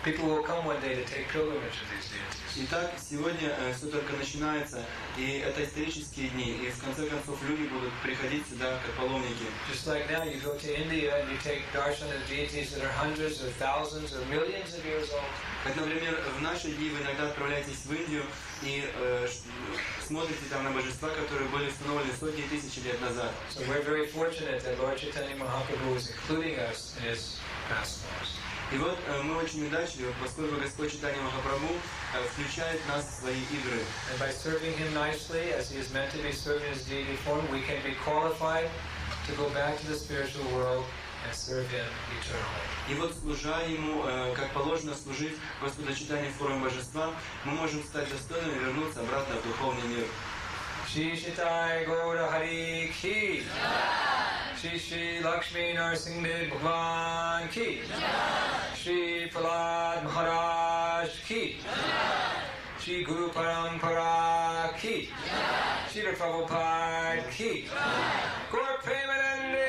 B: People will come one day to take pilgrimage to these deities.
A: Итак, сегодня все только начинается, и это исторические дни, и в конце концов люди будут приходить сюда как паломники.
B: Just like now, you go to India and you take darshan of deities that are hundreds or thousands or millions of years old.
A: Как, например, в наши дни вы иногда отправляетесь в Индию и смотрите там на божества, которые были установлены сотни тысяч лет назад.
B: So we're very fortunate that Lord Chaitanya Mahaprabhu is including us in his pastimes.
A: И вот мы очень удачливы, поскольку Господь Чайтанья Махапрабху включает нас в свои игры.
B: And by serving him nicely, as he is meant to be served in his deity form, we can be qualified to go back to the spiritual world and serve him eternally.
A: И вот служа ему, как положено служить Господу Чайтанье в форме божества, мы можем стать достойными вернуться обратно в духовный мир.
B: Shri Shitai Gaura Hari Ki Shri Shri Lakshmi Narasimha Bhagwan Ki Shri Prahlad Maharaj Ki Shri Guru Parampara Ki Shri Prabhupada Ki Gaur Premanande.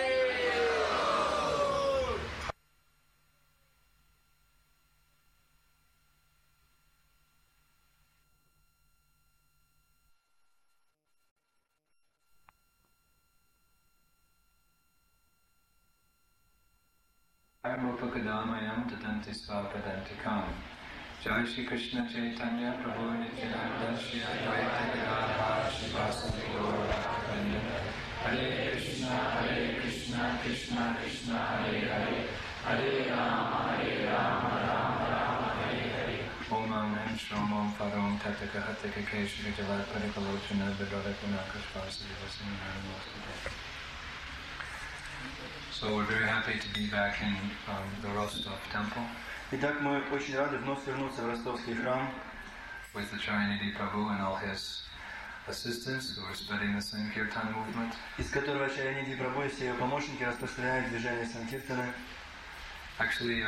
C: Rupakadamayam tatanti svapadantikam. Jai Shri Krishna Chaitanya Prabhu Nityananda Shri Advaita Gadadhara Shivasati Gaura Bhaktivinoda. Hare Krishna, Krishna Krishna, Hare Hare, Hare Rama, Rama Rama, Hare Hare. Om Nam Shrom Om Farom Tataka Hataka Keshri Jalat Parikalochana Vidodakana Kashvasa Divasana Namaste. So we're very happy to be back in the Rostov temple.
A: Итак, мы очень рады вновь вернуться в Ростовский храм
C: with the Charanidhi Prabhu and all his assistants who are spreading the Sankirtan movement.
A: из которого Чаранидхи Прабху и все ее помощники распространяют движение Санкиртаны.
C: Actually,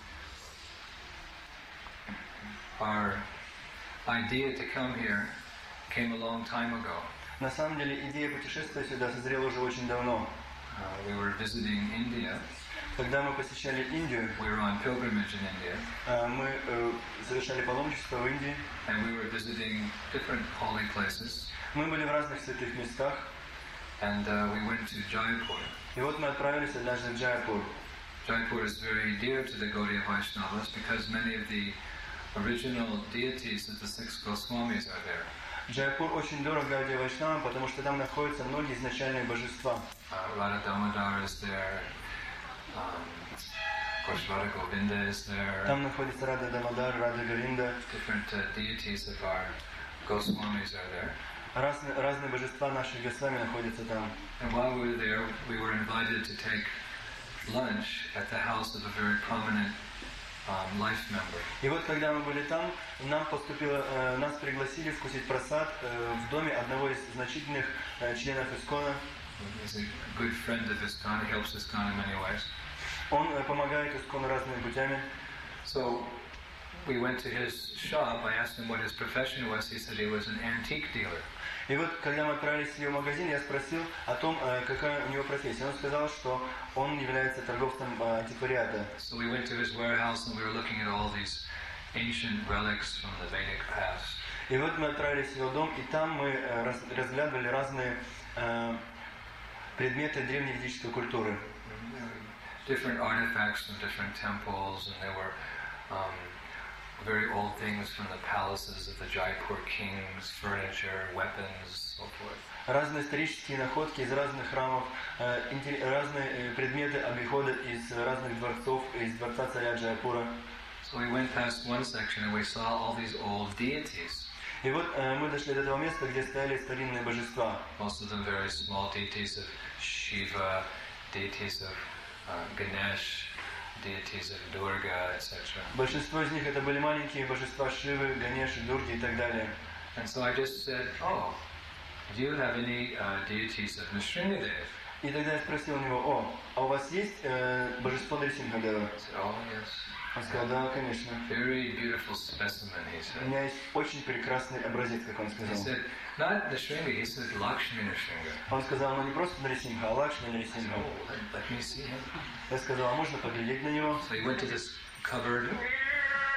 C: our idea to come here came a long time ago.
A: На самом деле, идея путешествия сюда созрела уже очень давно.
C: We were visiting India.
A: Когда мы посещали Индию,
C: We were on pilgrimage in India.
A: Мы совершали паломничество в Индии.
C: And we were visiting different holy places.
A: Мы были в разных святых местах.
C: And we went to Jaipur.
A: И вот мы отправились однажды в Джайпур.
C: Jaipur is very dear to the Gaudiya Vaishnavas because many of the original deities of the six Goswamis are there.
A: Джайпур очень дорог Гаудия Вайшнавам, потому что там находятся многие изначальные божества.
C: Radha Damodar is there. Of course, Radha Govinda is there.
A: Там находится Рада Дамодар, Рада Говинда.
C: Different deities of our Goswamis are there.
A: Разные божества наших Госвами находятся там.
C: And while we were there, we were invited to take lunch at the house of a very prominent life member.
A: И вот когда мы были там, нас пригласили вкусить просад в доме одного из значительных членов Искона.
C: He's a good friend of ISKCON. He helps ISKCON in many ways.
A: Он помогает Искону разными путями.
C: So we went to his shop. I asked him what his profession was. He said he was an antique dealer.
A: И вот, когда мы отправились в его магазин, я спросил о том, какая у него профессия. Он сказал, что он является торговцем антиквариата.
C: So we went to his warehouse and we were looking at all these ancient relics from the Vedic past.
A: И вот мы отправились в его дом, и там мы разглядывали разные предметы древневедической культуры.
C: Different artifacts from different temples, and there were very old things from the palaces of the Jaipur kings, furniture, weapons, so forth.
A: Разные исторические находки из разных храмов, разные предметы обихода из разных дворцов, из дворца царя Джайпура.
C: So we went past one section and we saw all these old deities.
A: И вот мы дошли до того места, где стояли старинные божества.
C: Most of them very small deities of Shiva, deities of Ganesh, deities of Durga, etc.
A: Большинство из них это были маленькие божества Шивы, Ганеши, Дурги и так далее.
C: And so I just said, oh, do you have any deities of Nrsimhadev?
A: И тогда я спросил у него, а у вас есть божество Нрисимхадева?
C: He said, oh, yes.
A: Он сказал, да, конечно.
C: Very beautiful specimen, he
A: У
C: said.
A: меня есть очень прекрасный образец, как он
C: He
A: сказал.
C: said, not Nrsimha, he said Lakshmi Nrsimha.
A: Он сказал, ну не просто Нрисимха, а Лакшми
C: I said,
A: Нрисимха.
C: oh, let me see him.
A: Я сказал, а можно поглядеть на него?
C: So he went to this cupboard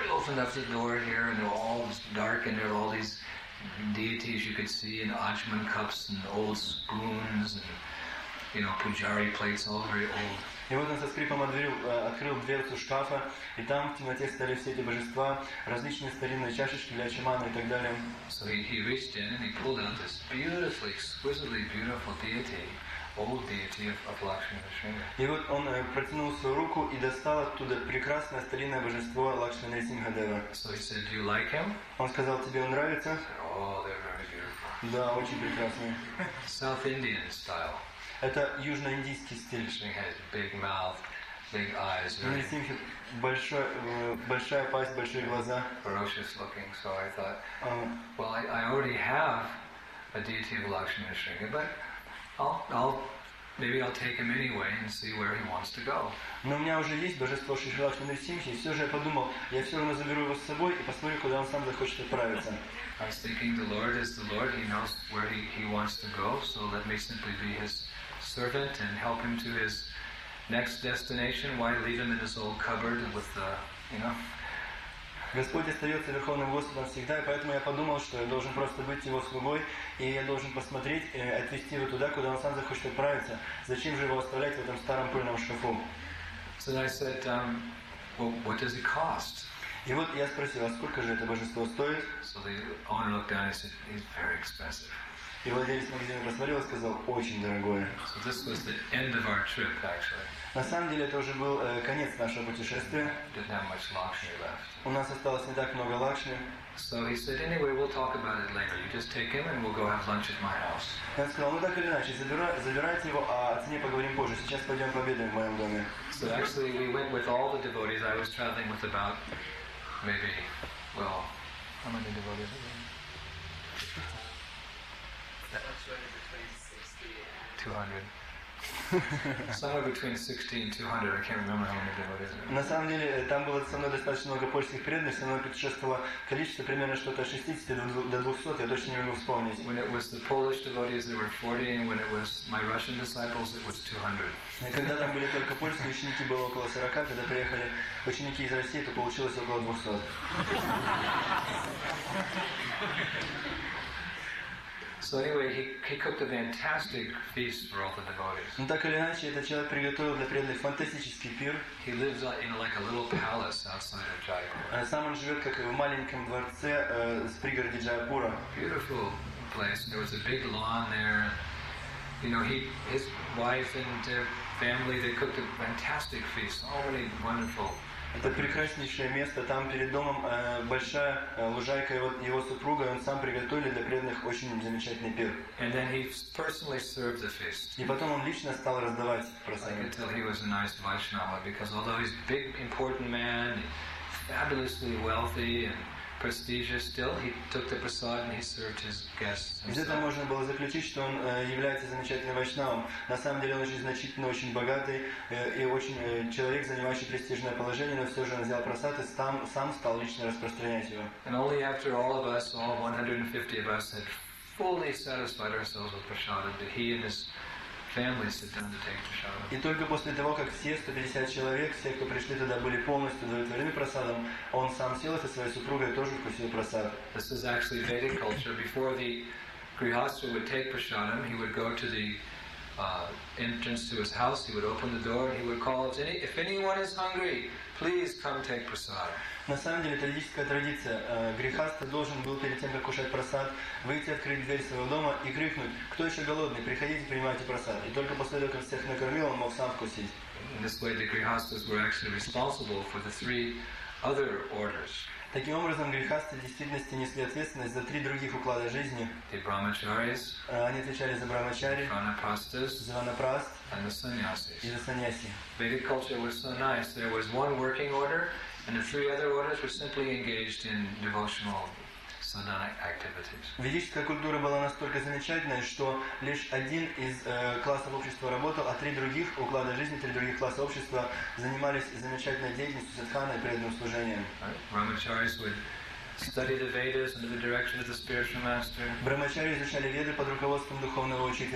B: Lord opened up the door here, and all was dark, and there were all these deities you could see, and Ajman cups, and old spoons, and pujari plates, all very old.
A: И вот он со скрипом открыл дверцу шкафа, и там в темноте стояли все эти божества, различные старинные чашечки для ачамана и так далее.
B: So he reached in and he pulled out this beautifully, exquisitely beautiful deity, old deity of Lakshmi Nrsimha.
A: И вот он протянул свою руку и достал оттуда прекрасное старинное божество Лакшми Нарисимхадева.
B: So he said, "Do you like him?"
A: Он сказал, тебе он нравится?
B: I said, "Oh, they're very beautiful."
A: Да, очень прекрасный.
B: South Indian style.
A: Это южноиндийский стиль.
B: He has big mouth, big eyes, very
A: Нарисимхи большая пасть, большие глаза.
B: ferocious looking. So I thought, well, I already have a deity of Lakshmi Nrsimha, but maybe I'll take him anyway and see where he wants to go.
A: Но у меня уже есть божество Шри Лакшми Нарисимхи, и все же я подумал, я все равно заберу его с собой и посмотрю, куда он сам захочет отправиться.
B: I was thinking, the Lord is the Lord. He knows where he wants to go. So let me simply be his servant and help him to his next destination. Why leave him in his old cupboard with
A: Господь остается Верховным Господом всегда, и поэтому я подумал, что я должен просто быть его слугой, и я должен посмотреть и отвезти его туда, куда он сам захочет отправиться. Зачем же его оставлять в этом старом пыльном шкафу?
B: So I said, well, what does it cost?
A: И вот я спросил, а сколько же это божество стоит?
B: So the owner looked down and said, he's very expensive.
A: И владелец магазина посмотрел и сказал, очень дорогое.
B: So this was the end of our trip, actually.
A: На самом деле это уже был конец нашего путешествия.
B: Didn't have much Lakshmi left.
A: У нас осталось не так много Лакшми.
B: So he said, anyway, we'll talk about it later. You just take him and we'll go have lunch at my house.
A: Я сказал, ну так или иначе, забирайте его, а о цене поговорим позже. Сейчас пойдем пообедаем в моем доме.
B: So actually we went with all the devotees. I was traveling with about maybe, well, how many devotees? 200. Somewhere between 60 and 200. I can't remember how many devotees.
A: На самом деле, там было со мной достаточно много польских преданных, со мной путешествовало количество примерно что-то от 60 до 200, я точно не могу вспомнить.
B: When it was the Polish devotees, there were 40, and when it was my Russian disciples, it was 200.
A: И когда там были только польские ученики, было около 40, когда приехали ученики из России, то получилось около 200.
B: So anyway, he cooked a fantastic feast for all the devotees.
A: Но так или иначе, этот человек приготовил для преданных фантастический пир.
B: He lives in like a little palace outside of Jaipur.
A: Сам он живет как в маленьком дворце с пригорода Джайпура.
B: Beautiful place. There was a big lawn there. His wife and their family, they cooked a fantastic feast. So many wonderful.
A: Это прекраснейшее место. Там перед домом большая лужайка его супруга. Он сам приготовили для преданных очень замечательный пир.
B: And then he personally served the feast.
A: И потом он лично стал раздавать
B: I
A: просады.
B: could tell he was a nice Vaishnava because although he's a big, important man, fabulously wealthy and prestigious, still he took the prasad and he served his guests.
A: Из этого можно было заключить, что он является замечательным вайшнавом. На самом деле он очень значительно, очень богатый и очень человек, занимающий престижное положение, но все же он взял прасад и сам стал лично распространять его.
B: And only after all of us, all 150 of us, had fully satisfied ourselves with prasad, did he and his family sit down to take prasad.
A: И только после того, как все 150 человек, все, кто пришли туда, были полностью удовлетворены прасадом, он сам сел со своей супругой и тоже вкусил прасад.
B: This is actually Vedic culture. Before the grihastha would take prasadam, he would go to the entrance to his house, he would open the door, and he would call, if anyone is hungry, please come take prasad.
A: На самом деле, это ведическая традиция. Грихаста должен был перед тем, как кушать прасад, выйти, открыть дверь своего дома и крикнуть: «Кто еще голодный? Приходите, принимайте прасад». И только после того, как всех накормил, он мог сам вкусить.
B: In this way, the grihastas were actually responsible for the 3 other orders.
A: Таким образом, грихасты в действительности несли ответственность за 3 других уклада жизни.
B: The brahmacharis,
A: Они отвечали за брамачари,
B: vanaprasthas,
A: за ванапраст
B: and the sannyasis.
A: и за саньяси.
B: Vedic culture was so nice. There was one working order, and the 3 other orders were simply engaged in devotional sadhana activities.
A: Ведическая культура была настолько замечательной, что лишь один из классов общества работал, а 3 других уклада жизни, 3 других класса общества занимались замечательной деятельностью садхана и преданным служением.
B: Brahmacharis would study the Vedas under the direction of the spiritual master.
A: Брамачари изучали веды под руководством духовного учителя.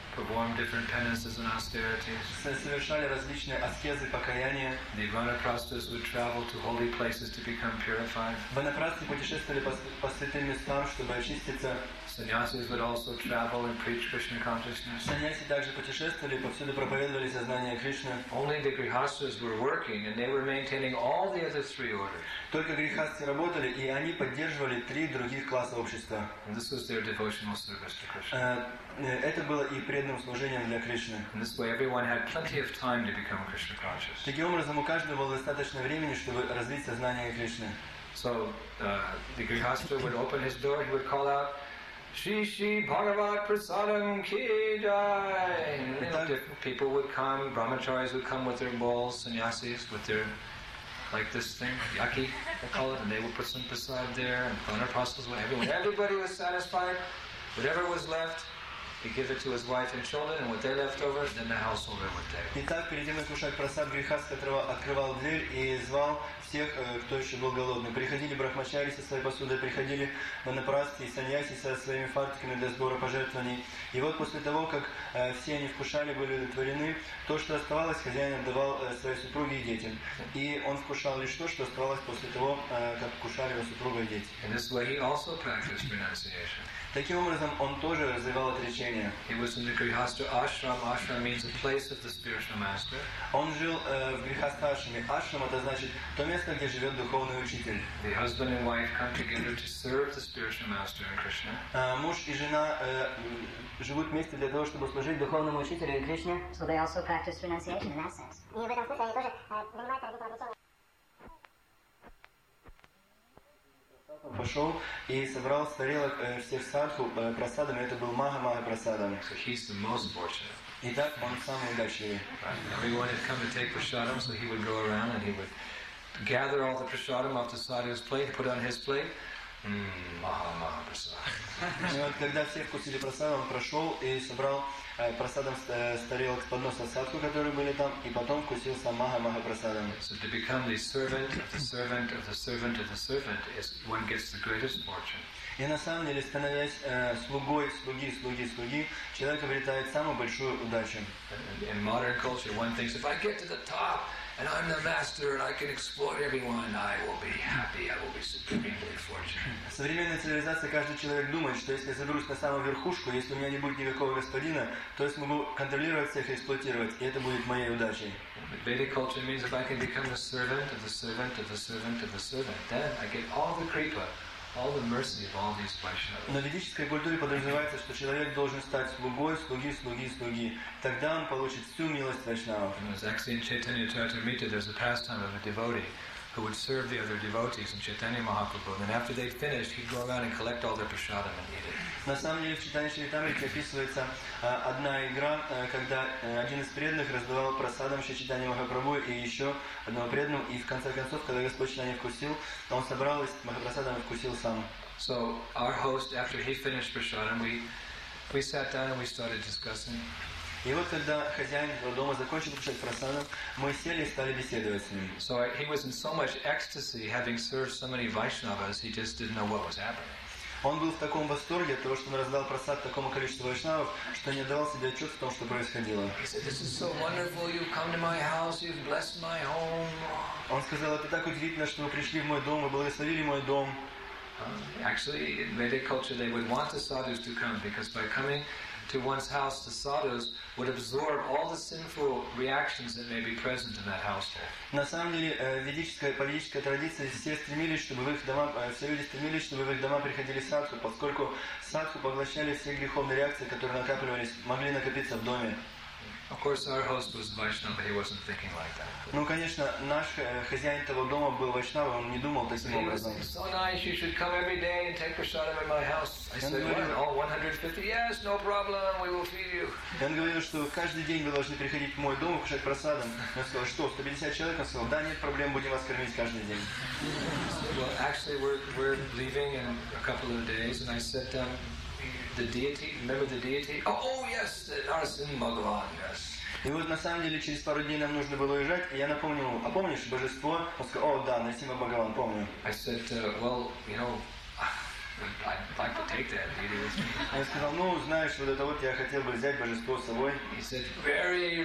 C: perform different penances and austerities.
A: Совершали различные аскезы, покаяния.
C: The Vanaprasthas would travel to holy places to become purified.
A: Ванапрастхи путешествовали по святым местам, чтобы очиститься.
C: Sannyasis would also travel and preach Krishna consciousness.
A: Саньяси также путешествовали, повсюду проповедовали сознание Кришны.
C: Only the Grihastas were working and they were maintaining all the other three orders.
A: Только грехасти работали, и они поддерживали 3 других класса общества.
C: And this was their devotional service to Krishna.
A: Это было их преданным служением для Кришны.
C: In this way, everyone had plenty of time to become Krishna conscious.
A: Таким образом, у каждого было достаточно времени, чтобы развить сознание Кришны.
C: So the Grihasta would open his door, he would call out, Shri Shri Bhagavat Prasadam Ki Jai. Different people would come, brahmacharis would come with their bowls, sannyasis with their, like this thing, yaki, they call it, and they would put some prasad there, and Vanaprasthas, everybody was satisfied. Whatever was left, he'd give it to his wife and children, and what they left over, then the householder would take.
A: Итак, перед тем, как кушать прасад, грехаст открывал дверь и звал всех, кто еще был голодный. Приходили брахмачари со своей посудой, приходили ванапрастхи и саньяси со своими фартиками для сбора пожертвований. И вот после того, как все они вкушали, были удовлетворены, то, что оставалось, хозяин отдавал своей супруге и детям. И он вкушал лишь то, что оставалось после того, как вкушали его супруга и дети.
C: In this way, he also practiced renunciation.
A: Таким образом, он тоже развивал отречение.
C: He was in the Grihasta ashram. Ashram means a place of the spiritual master.
A: Он жил в грехасташраме. Ашрам — это значит то место, где живет духовный учитель.
C: The husband and wife come together to serve the spiritual master and Krishna.
A: Муж и жена живут вместе для того, чтобы служить духовному учителю и Кришне.
D: So they also practice renunciation in that sense. И в этом смысле они тоже занимаются родительным отречением.
A: Пошел и собрал с тарелок всех садху прасадами. Это был Мага прасадом.
C: So he's the most fortunate.
A: Итак, он самый удачливый.
C: Everyone had come to take prasadam, so he would go around and he would gather all the prasadam off the sadhu's plate, put it on his plate. Maha prasad.
A: И вот когда все вкусили прасад, он прошел и собрал прасадом с тарелок с подноса садху, которые были там, и потом вкусил сам Мага прасадом.
C: So to become the servant of the servant of the servant of the servant is one gets the greatest fortune.
A: И на самом деле, становясь слугой, слуги, человек обретает самую большую удачу.
C: In modern culture, one thinks, if I get to the top and I'm the master and I can exploit everyone, I will be happy, I will be supremely fortunate.
A: В современной цивилизации каждый человек думает, что если я заберусь на самую верхушку, если у меня не будет никакого господина, то я смогу контролировать всех и эксплуатировать, и это будет моей удачей.
C: Vedic culture means if I can become the servant of the servant of the servant of the servant, then I get all the kripa, all the mercy of all these Vaishnavas.
A: Но в ведической культуре подразумевается, что человек должен стать слугой, слуги. Тогда он получит всю милость вайшнавов.
C: Actually in Chaitanya Charitamrita there's a pastime of a devotee who would serve the other devotees in Chaitanya Mahaprabhu. And then after they'd finished, he'd go around and collect all their prasadam and eat it.
A: На самом деле в Чайтанья Чаритамрите описывается одна игра, когда один из преданных раздавал прасадам Чайтанья Махапрабху и еще одного преданного, и в конце концов, когда Господь Чайтанья вкусил, он собрал из Махапрасадам и вкусил сам.
C: So our host, after he finished prasadam, we sat down and we started discussing.
A: И вот когда хозяин дома закончил кушать прасадам, мы сели и стали беседовать с ним.
C: So he was in so much ecstasy, having served so many Vaishnavas, he just didn't know what was happening.
A: Он был в таком восторге от того, что он раздал прасад такому количеству вайшнавов, что не отдавал себе отчет в том, что происходило. Он сказал, это так удивительно, что вы пришли в мой дом, вы благословили мой дом.
C: Actually, in Vedic culture, they would want the sadhus to come, because by coming to one's house, the sadhus would absorb all the sinful reactions that may be present in that household.
A: На самом деле, по ведической традиции все стремились, чтобы в их дома, все люди стремились, чтобы в их дома приходили садху, поскольку садху поглощали все греховные реакции, которые накапливались, могли накопиться в доме.
C: Of course, our host was Vaishnava, but he wasn't thinking like that.
A: Ну, конечно, наш хозяин того дома был вайшнава, он не думал таким образом.
C: So nice, you should come every day and take prasadam in my house. I said, what, all 150? Yes, no problem, we will feed you.
A: И он говорил, что каждый день вы должны приходить в мой дом и кушать прасадом. Я сказал, что, 150 человек? Он сказал, да, нет проблем, будем вас кормить каждый день.
C: Well, actually, we're leaving in a couple of days, and I said, the deity, remember the deity? Oh yes, the Narasimha Bhagavan, yes.
A: И вот на самом деле через пару дней нам нужно было уезжать, и я напомнил ему, а помнишь божество? Он сказал, о да, Нарсимха Бхагаван, помню.
C: I said, well, you know, I'd like to take that deity with me.
A: Я сказал, ну, знаешь, вот это вот я хотел бы взять божество с собой.
C: He said, very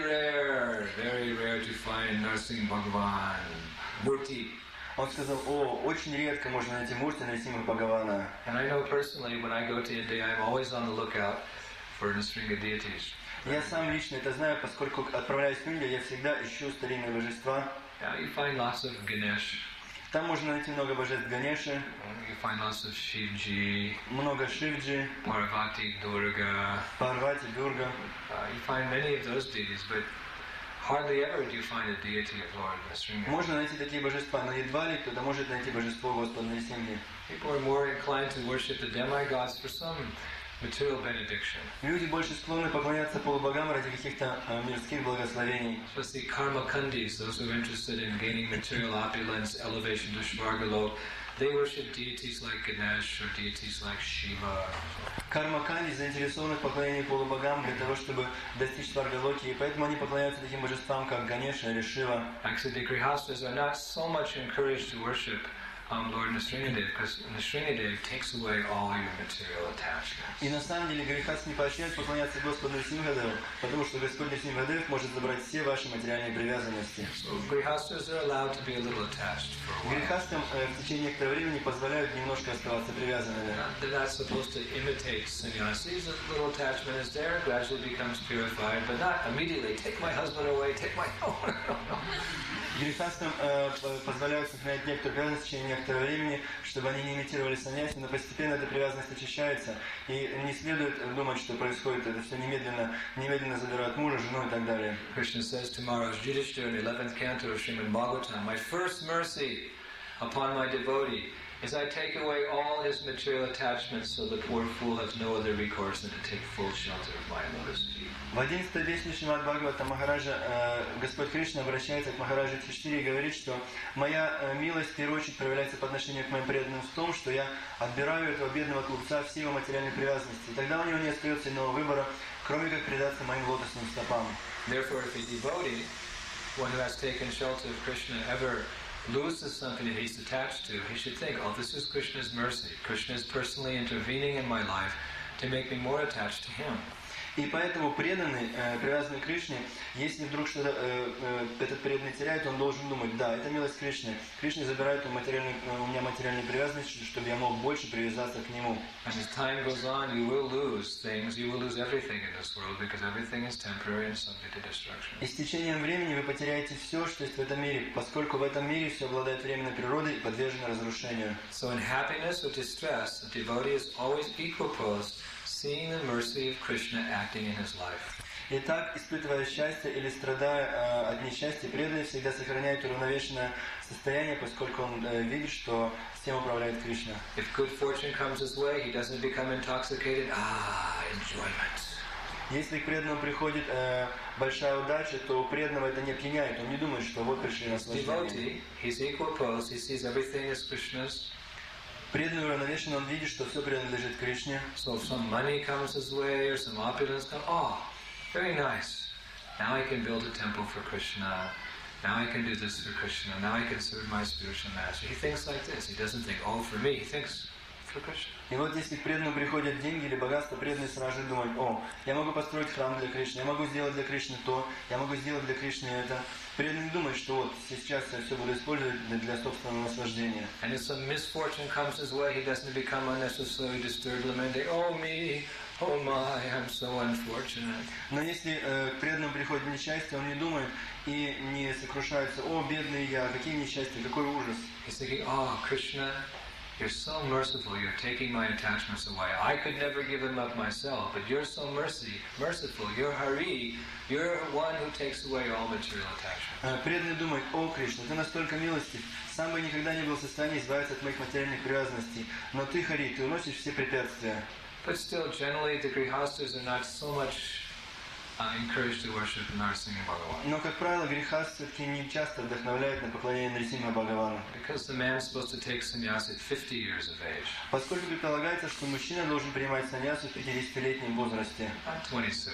C: rare to find Narsingh Bhagavan Murti.
A: Он сказал, о, очень редко можно найти мурти Нарисимха Бхагавана.
C: And I know personally, when I go to India, I'm always on the lookout for Nrsimha deities.
A: Я сам лично это знаю, поскольку отправляюсь в Индию, я всегда ищу старинные божества.
C: Now you find lots of Ganesh.
A: Там можно найти много божеств Ганеши,
C: You find lots of Shivji,
A: много Шивджи,
C: Parvati, Durga.
A: Парвати, Дурга.
C: You find many of those deities, but hardly ever do you find a deity of Lord Nrsimha.
A: Можно найти такие божества, но едва ли кто-то может найти божество Господа Нарисимхи.
C: People are more inclined to worship the demigods for some material benediction.
A: Люди больше склонны поклоняться полубогам ради каких-то мирских благословений.
C: Especially karma kandis, those who are interested in gaining material opulence, elevation to Shvargalok, they worship deities like Ganesh or deities like Shiva.
A: Карма-канди заинтересованы в поклонении полубогам для того, чтобы достичь Сваргалоки, и поэтому они поклоняются таким божествам, как Ганеша или Шива.
C: Actually, the Grihastas are not so much encouraged to worship Lord Nrsimhadev, because Nrsimhadev takes away all your material attachments.
A: И на самом деле грехас не поощряет поклоняться Господу Нарисимхадеву, потому что Господь Нарисимхадев может забрать все ваши материальные привязанности.
C: So Grihastas are allowed to be a little attached for a while.
A: Грехастам в течение некоторого времени позволяют немножко оставаться привязанными.
C: They're not supposed to imitate sannyasis. A little attachment is there, gradually becomes purified, but not immediately. Take my husband away, take my... No.
A: Грехастам позволяют сохранять некоторую привязанность в течение некоторого времени, чтобы они не имитировали саньяси, но постепенно эта привязанность очищается. И не следует думать, что происходит это все немедленно забирают мужа, жену и так далее.
C: Krishna says to Maharaj Yudhishthira in the 11th canto of Srimad Bhagavatam, my first mercy upon my devotee is I take away all his material attachments so the poor fool has no other recourse than to take full shelter of my lotus feet.
A: В 11-й песне Шримад Бхагавата Махараджа Господь Кришна обращается к Махараджа Юдхиштире и говорит, что моя милость в первую очередь проявляется по отношению к моим преданным в том, что я отбираю этого бедного глупца все его материальные привязанности. И тогда у него не остается иного выбора, кроме как предаться моим лотосным стопам.
C: Therefore, if a devotee, one who has taken shelter of Krishna, ever loses something that he's attached to, he should think, oh, this is Krishna's mercy. Krishna is personally intervening in my life to make me more attached to him.
A: И поэтому преданный, привязанный к Кришне, если вдруг что-то этот преданный теряет, он должен думать, да, это милость Кришны. Кришна забирает у меня материальную привязанность, чтобы я мог больше привязаться к нему.
C: And as time goes on, you will lose things, you will lose everything in this world because everything is temporary and subject to destruction.
A: И с течением времени вы потеряете все, что есть в этом мире, поскольку в этом мире все обладает временной природой и подвержено разрушению.
C: So in happiness or distress, the devotee is always equiposed, seeing the mercy of Krishna acting in his life.
A: Итак, испытывая счастье или страдая от несчастья, преданный всегда сохраняет уравновешенное состояние, поскольку он видит, что всем управляет Кришна.
C: If good fortune comes his way, he doesn't become intoxicated. Enjoyment.
A: Если к преданному приходит большая удача, то у преданного это не опьяняет, он не думает, что вот пришли наслаждения.
C: Devotee, he's equiposed, he sees everything as Krishna's.
A: Преданный уравновешен, он видит, что все принадлежит Кришне.
C: So if some money comes his way or some opulence comes, very nice. Now I can build a temple for Krishna. Now I can do this for Krishna. Now I can serve my spiritual master. He thinks like this. He doesn't think, for me. He thinks, for Krishna.
A: И вот если к преданному приходят деньги или богатство, преданный сразу же думает, я могу построить храм для Кришны, я могу сделать для Кришны то, я могу сделать для Кришны это. Преданный думает, что вот сейчас я все буду использовать для собственного наслаждения.
C: And if some misfortune comes his way, he doesn't become unnecessarily disturbed, lamenting, oh me, oh my, I'm so unfortunate.
A: Но если к преданному приходит несчастье, он не думает и не сокрушается, бедный я, какие несчастья, какой ужас.
C: He's thinking, Krishna, you're so merciful, you're taking my attachments away. I could never give them up myself, but you're so merciful, you're Hari, you're one who takes away all material attachments.
A: Преданный думает, Кришна, ты настолько милостив, сам бы никогда не был в состоянии избавиться от моих материальных привязанностей, но ты, Хари, ты уносишь все препятствия.
C: But still, generally, the Grihastas are not so much encouraged to worship Nrsimha Bhagavan.
A: Но, как правило, грехаст все-таки не часто вдохновляет на поклонение Нарисимха Бхагавану.
C: Because the man is supposed to take sannyas at 50 years of age.
A: Поскольку предполагается, что мужчина должен принимать саньясу в 50-летнем возрасте,
C: Not 26.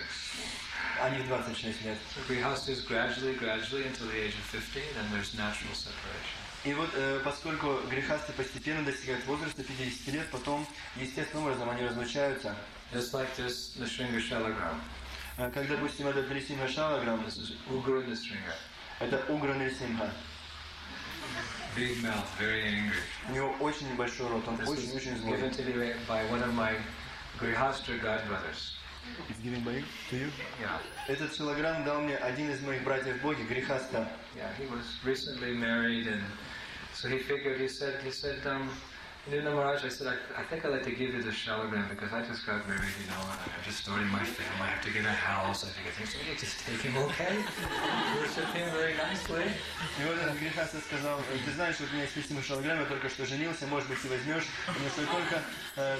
A: а не в 26 лет.
C: So Grihastas gradually until the age of 50, then there's natural separation.
A: И вот поскольку грехасты постепенно достигают возраста 50 лет, потом естественным образом они разлучаются.
C: Just like this Nrsimha Shalagram.
A: Как, допустим, этот Нрисимха Шалаграм,
C: This is Ugra Nrsimha.
A: это Угра Нрисимха.
C: Big mouth, very angry.
A: У него очень большой рот, он
C: This was
A: очень-очень злой.
C: given to me by one of my Grihastra godbrothers.
A: It's given by you? To you?
C: Yeah.
A: Этот шилограмм дал мне один из моих братьев в Боге, Грихаста.
C: Yeah, he was recently married, and so he figured. He said, Maharaj, I said, I think I'd like to give you the shalagram because I just got married, you know, and I'm just starting my family. I have to get a house. I have to get things. So you just take him, okay? Worship him very nicely.
A: И вот этот Грихаста сказал, ты знаешь, вот у меня есть письмо шалограмм, я только что женился, может быть, и возьмешь, потому что я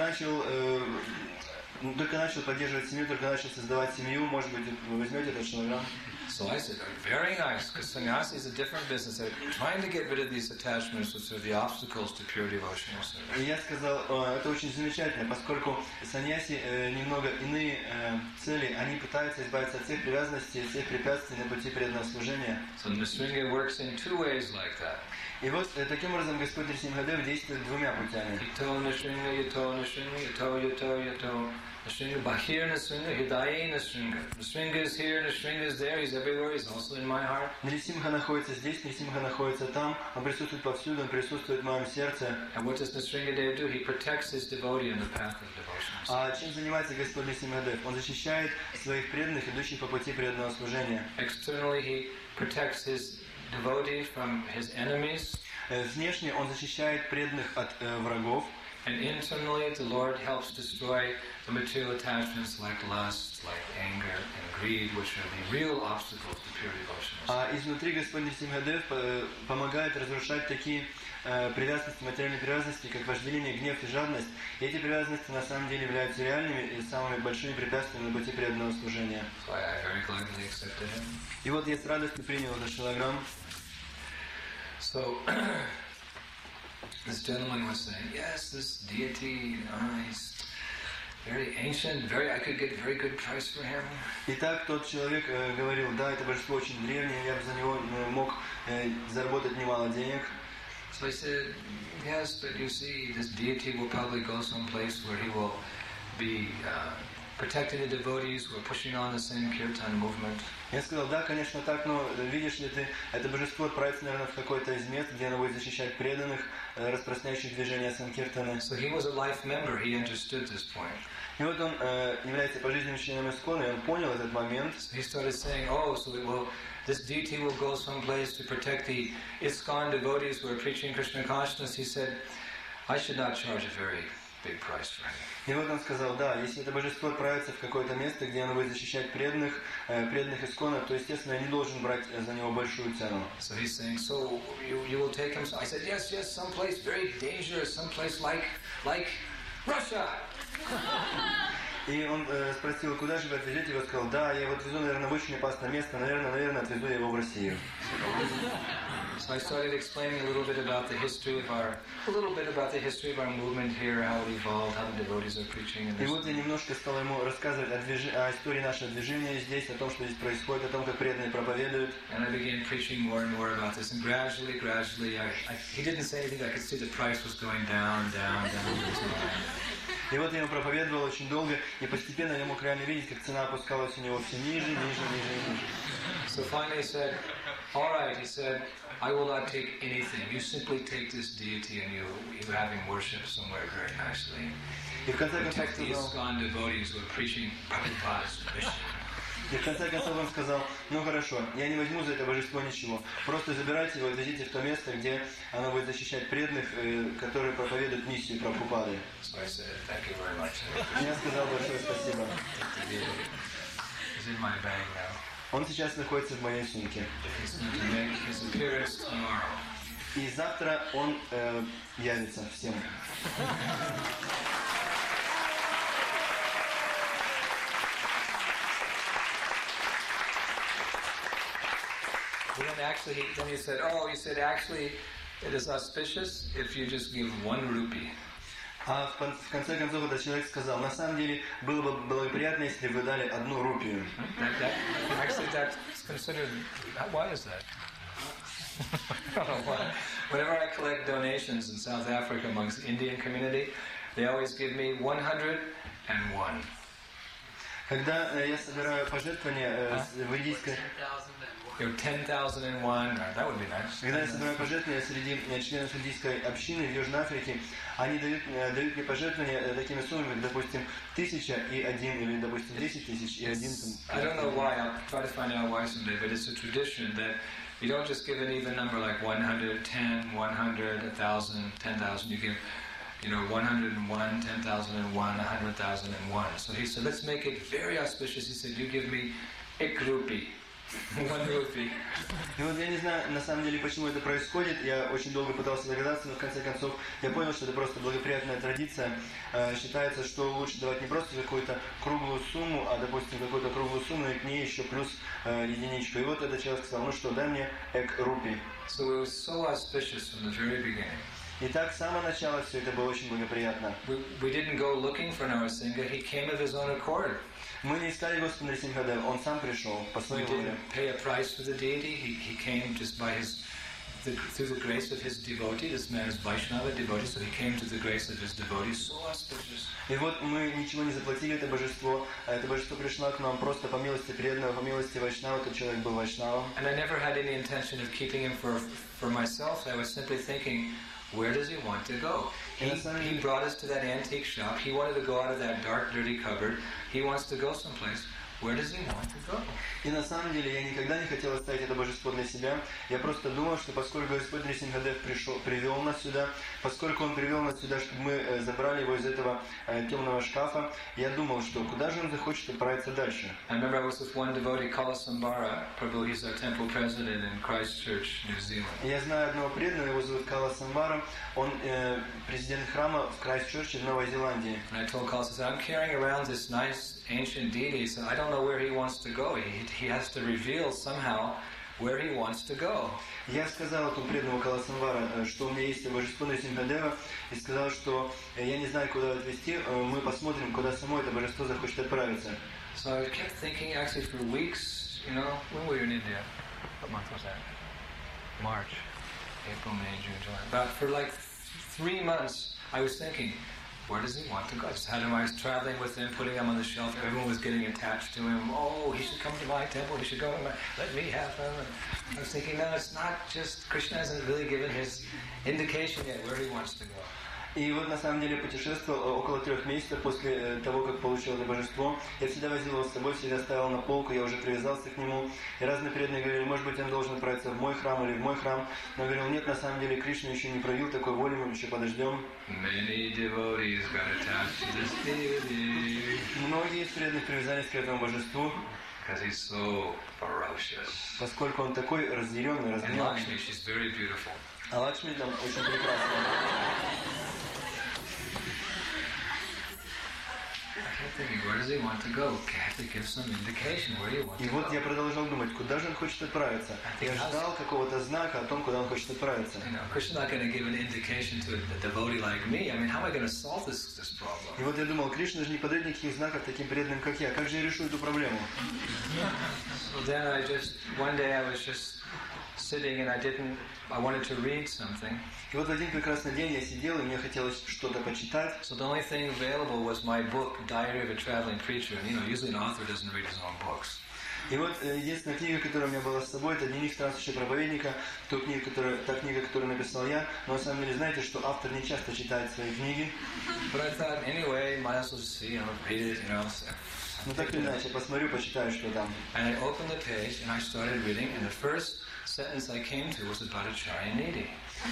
A: только начал поддерживать семью, только начал создавать семью, может быть, вы возьмете этот шалограмм.
C: So I said, very nice, because sannyasi is a different business. They're trying to get rid of these attachments, which are the obstacles to pure devotional service.
A: И я сказал, это очень замечательно, поскольку саньяси немного иные цели, они пытаются избавиться от всех привязанностей, всех препятствий на пути преданного служения.
C: So Nrsimha works in two ways like that.
A: И вот таким образом Господь Нрисимхадев действует двумя путями.
C: Ito Nrsimha, Yato Nrsimha, Yato, Yato, Yato. Nrsimha, Bahir Nrsimha, Hidaye Nrsimha. Nrsimha is here, Nrsimha is there, he's everywhere, he's also in my heart.
A: Нрисимха находится здесь, Нрисимха находится там, он присутствует повсюду, он присутствует в моем сердце.
C: And what does Nrsimhadev do? He protects his devotee in the path of devotion.
A: А чем занимается Господь Нрисимхадев? Он защищает своих преданных, идущих по пути преданного служения.
C: Externally, he protects his devotee from his enemies.
A: Внешне он защищает преданных от врагов.
C: And internally, the Lord helps destroy the material attachments like lust, like anger, and greed, which are the real obstacles to pure devotion.
A: А изнутри Господь Нрисимхадев помогает разрушать такие привязанности, материальные привязанности, как вожделение, гнев и жадность. И эти привязанности на самом деле являются реальными и самыми большими препятствиями на пути преданного служения.
C: So I very gladly accepted him.
A: И вот я с радостью принял этот шилограмм.
C: So this gentleman was saying, yes, this deity, he's very ancient, I could get a very good price for him.
A: Итак, тот человек говорил, да, это божество очень древнее, я бы за него мог заработать немало денег.
C: So I said, yes, but you see, this deity will probably go someplace where he will be protecting the devotees who are pushing on the same kirtan movement.
A: Я сказал, да, конечно, так, но видишь ли ты, это божество отправится, наверное, в какое-то из мест, где оно будет защищать преданных, распространяющих движения Санкиртаны.
C: So he was a life member, he understood this point.
A: И вот он является пожизненным членом Искона, и он понял этот момент.
C: So he started saying, this deity will go someplace to protect the ISKCON devotees who are preaching Krishna consciousness. He said, I should not charge a very big price for him.
A: И вот он сказал, да, если это божество отправится в какое-то место, где оно будет защищать преданных Искона, то, естественно, я не должен брать за него большую цену.
C: So he's saying, so you will take him? So I said, yes, someplace very dangerous, someplace like Russia.
A: И он спросил, куда же вы отвезете? Я сказал, да, я его отвезу, наверное, в очень опасное место, наверное, отвезу я его в Россию.
C: So I started explaining a little bit about the history of our movement here, how it evolved, how the devotees are preaching.
A: И вот я немножко стал ему рассказывать о истории нашего движения здесь, о том, что здесь происходит, о том, как преданные проповедуют.
C: And I began preaching more and more about this, and gradually, he didn't say anything. I could see the price was going down.
A: И вот я ему проповедовал очень долго, и постепенно я мог реально видеть, как цена опускалась у него все ниже.
C: So finally he said, all right, he said, I will not take anything. You simply take this deity and you have him worship somewhere very nicely.
A: И в конце концов
C: Protect the ISKCON devotees who are preaching Prabhupada's mission.
A: И в конце концов он сказал, ну хорошо, я не возьму за это божество ничего. Просто забирайте его и везите в то место, где оно будет защищать преданных, которые проповедуют миссию Прабхупады.
C: So I said, thank you very much.
A: Я сказал большое спасибо.
C: He's in my bag now.
A: Он сейчас находится в моей сумке.
C: He's going to make his appearance tomorrow.
A: И завтра он явится всем.
C: Then he said, actually, it is auspicious if you just give 1 rupee.
A: А в конце концов этот человек сказал, на самом деле было бы благоприятно, если бы вы дали 1 рупию.
C: Actually, that's considered. Why is that? I don't know why.
B: Whenever I collect donations in South Africa amongst the Indian community, they always give me 101.
A: Когда я собираю пожертвования в индийской...
B: 10,001, that would be nice.
A: Когда я собираю пожертвования среди членов индийской общины в Южной Африке, они дают мне пожертвования такими суммами, как, допустим, 1001 или, допустим, 10 тысяч и один.
B: I don't know why, I'll try to find out why someday, but it's a tradition that you don't just give an even number like 100, 10, 100, 1,000, 10,000. You give, 101, 10,001, 100,001. So he said, let's make it very auspicious. He said, you give me ek rupee. 1 rupee.
A: И вот я не знаю, на самом деле, почему это происходит. Я очень долго пытался догадаться, но в конце концов я понял, что это просто благоприятная традиция. Считается, что лучше давать не просто какую-то круглую сумму, а, допустим, какую-то круглую сумму и к ней еще плюс единичку. И вот этот человек сказал, ну что, дай мне эк рупи.
B: So it was so auspicious from the very beginning.
A: Итак, с самого начала все это было очень благоприятно.
B: We didn't go looking for Narasingha, he came of his own accord.
A: Мы не искали Господа Нарисимхадева, он сам пришел по
B: We
A: своей воле.
B: didn't pay a price for the deity, he came just by through the grace of his devotee. This man is Vaishnava devotee, so he came to the grace of his devotee, so auspicious.
A: И вот мы ничего не заплатили, это божество пришло к нам просто по милости преданного, по милости Вайшнава, этот человек был Вайшнавом.
B: And I never had any intention of keeping him for myself. I was simply thinking, where does he want to go? He brought us to that antique shop. He wanted to go out of that dark, dirty cupboard. He wants to go someplace. Where does he want to go?
A: И на самом деле я никогда не хотел оставить это божество для себя. Я просто думал, что поскольку Господь Нарисимхадев привел нас сюда, поскольку Он привел нас сюда, чтобы мы забрали его из этого темного шкафа, я думал, что куда же он захочет отправиться дальше.
C: I remember I was with one devotee, Kalasambara Prabhu. He's our temple president in Christchurch, New Zealand.
A: Я знаю одного преданного, его зовут Кала Самбара. Он президент храма в Крайстчерче в Новой Зеландии.
C: And I told Kala, I'm carrying around this nice ancient deity, so I don't know where he wants to go. He has to reveal somehow where he wants to go.
A: Я сказал этому преданному Кала Самбара, что у меня есть божество Нарисимхадева, и сказал, что я не знаю, куда отвезти, мы посмотрим, куда само это божество захочет отправиться.
C: So I kept thinking actually for weeks, when were you in India? What month was that? March, April, May, June, July. About for like 3 months, I was thinking, where does he want to go? I just had him, I was traveling with him, putting him on the shelf. Everyone was getting attached to him. Oh, he should come to my temple. He should go. Let me have him. And I was thinking, no, it's not just, Krishna hasn't really given his indication yet where he wants to go.
A: И вот на самом деле путешествовал около 3 месяцев после того, как получил это божество. Я всегда возил его с собой, всегда ставил на полку, я уже привязался к нему. И разные преданные говорили, может быть, он должен отправиться в мой храм или в мой храм. Но я говорил, нет, на самом деле Кришна еще не проявил такой воли, мы еще подождем. Многие из преданных привязались к этому божеству, поскольку он такой разъяренный, разгневанный. А Лакшми там очень прекрасная. И вот я продолжал думать, куда же он хочет отправиться. Я ждал какого-то знака о том, куда он хочет отправиться. И вот я думал, Кришна же не подает никаких знаков таким преданным, как я. Как же я решу эту проблему?
C: Sitting and I wanted to read something.
A: И вот в один прекрасный день я сидел, и мне хотелось что-то почитать.
C: So the only thing available was my book, Diary of a Traveling Preacher. And, usually an author doesn't read his own books.
A: И вот единственная книга, которая у меня была с собой, это «Дневник странствующего проповедника», та книга, которую написал я. Но на самом деле, знаете, что автор не часто читает свои книги.
C: But I thought, anyway, might as well see, read it,
A: Ну так или иначе, посмотрю, почитаю, что там.
C: And I opened the page and I started reading, and the first sentence I came to was about Acharya Nidhi.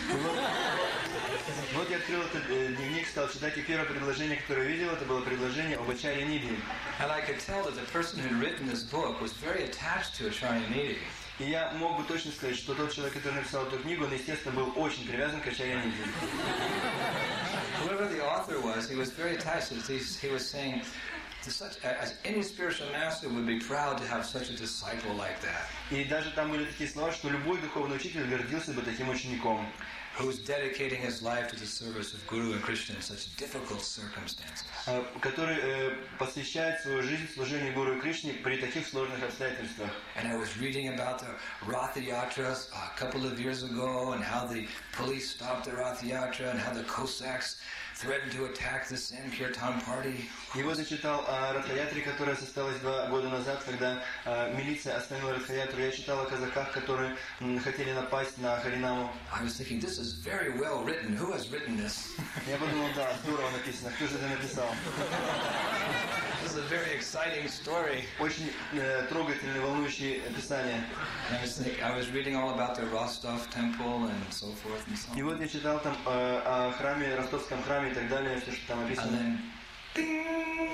A: Вот я открыл этот дневник, стал читать, и первое предложение, которое я видел, это было предложение об Ачарье Нидхи.
C: And I could tell that the person who had written this book was very attached to Acharya Nidhi.
A: И я мог бы точно сказать, что тот человек, который написал эту книгу, он, естественно, был очень привязан к Ачарье Нидхи.
C: Whoever the author was, he was very attached. He was saying, Any spiritual master would be proud to have such a disciple like that.
A: И даже там были такие слова, что любой духовный учитель гордился бы таким учеником,
C: who's dedicating his life to the service of Guru and Krishna in such difficult circumstances.
A: который посвящает свою жизнь служению Гуру и Кришне при таких сложных обстоятельствах.
C: And I was reading about the Rath Yatras a couple of years ago, and how the police stopped the Rath Yatra, and how the Cossacks threatened to attack the Sankirtan party.
A: И вот я читал о Радха-ятре, которая состоялась 2 года назад, когда милиция остановила Радха-ятру. Я читал о казаках, которые хотели напасть на Харинаму.
C: I was thinking, this is very well written. Who has written this?
A: Я подумал, да, здорово написано. Кто же это написал?
C: This is a very exciting story.
A: Очень трогательное, волнующее описание.
C: I was reading all about the Rostov temple and so forth and so on.
A: И вот я читал там о храме, ростовском храме и так далее, все, что там описано.
C: And then,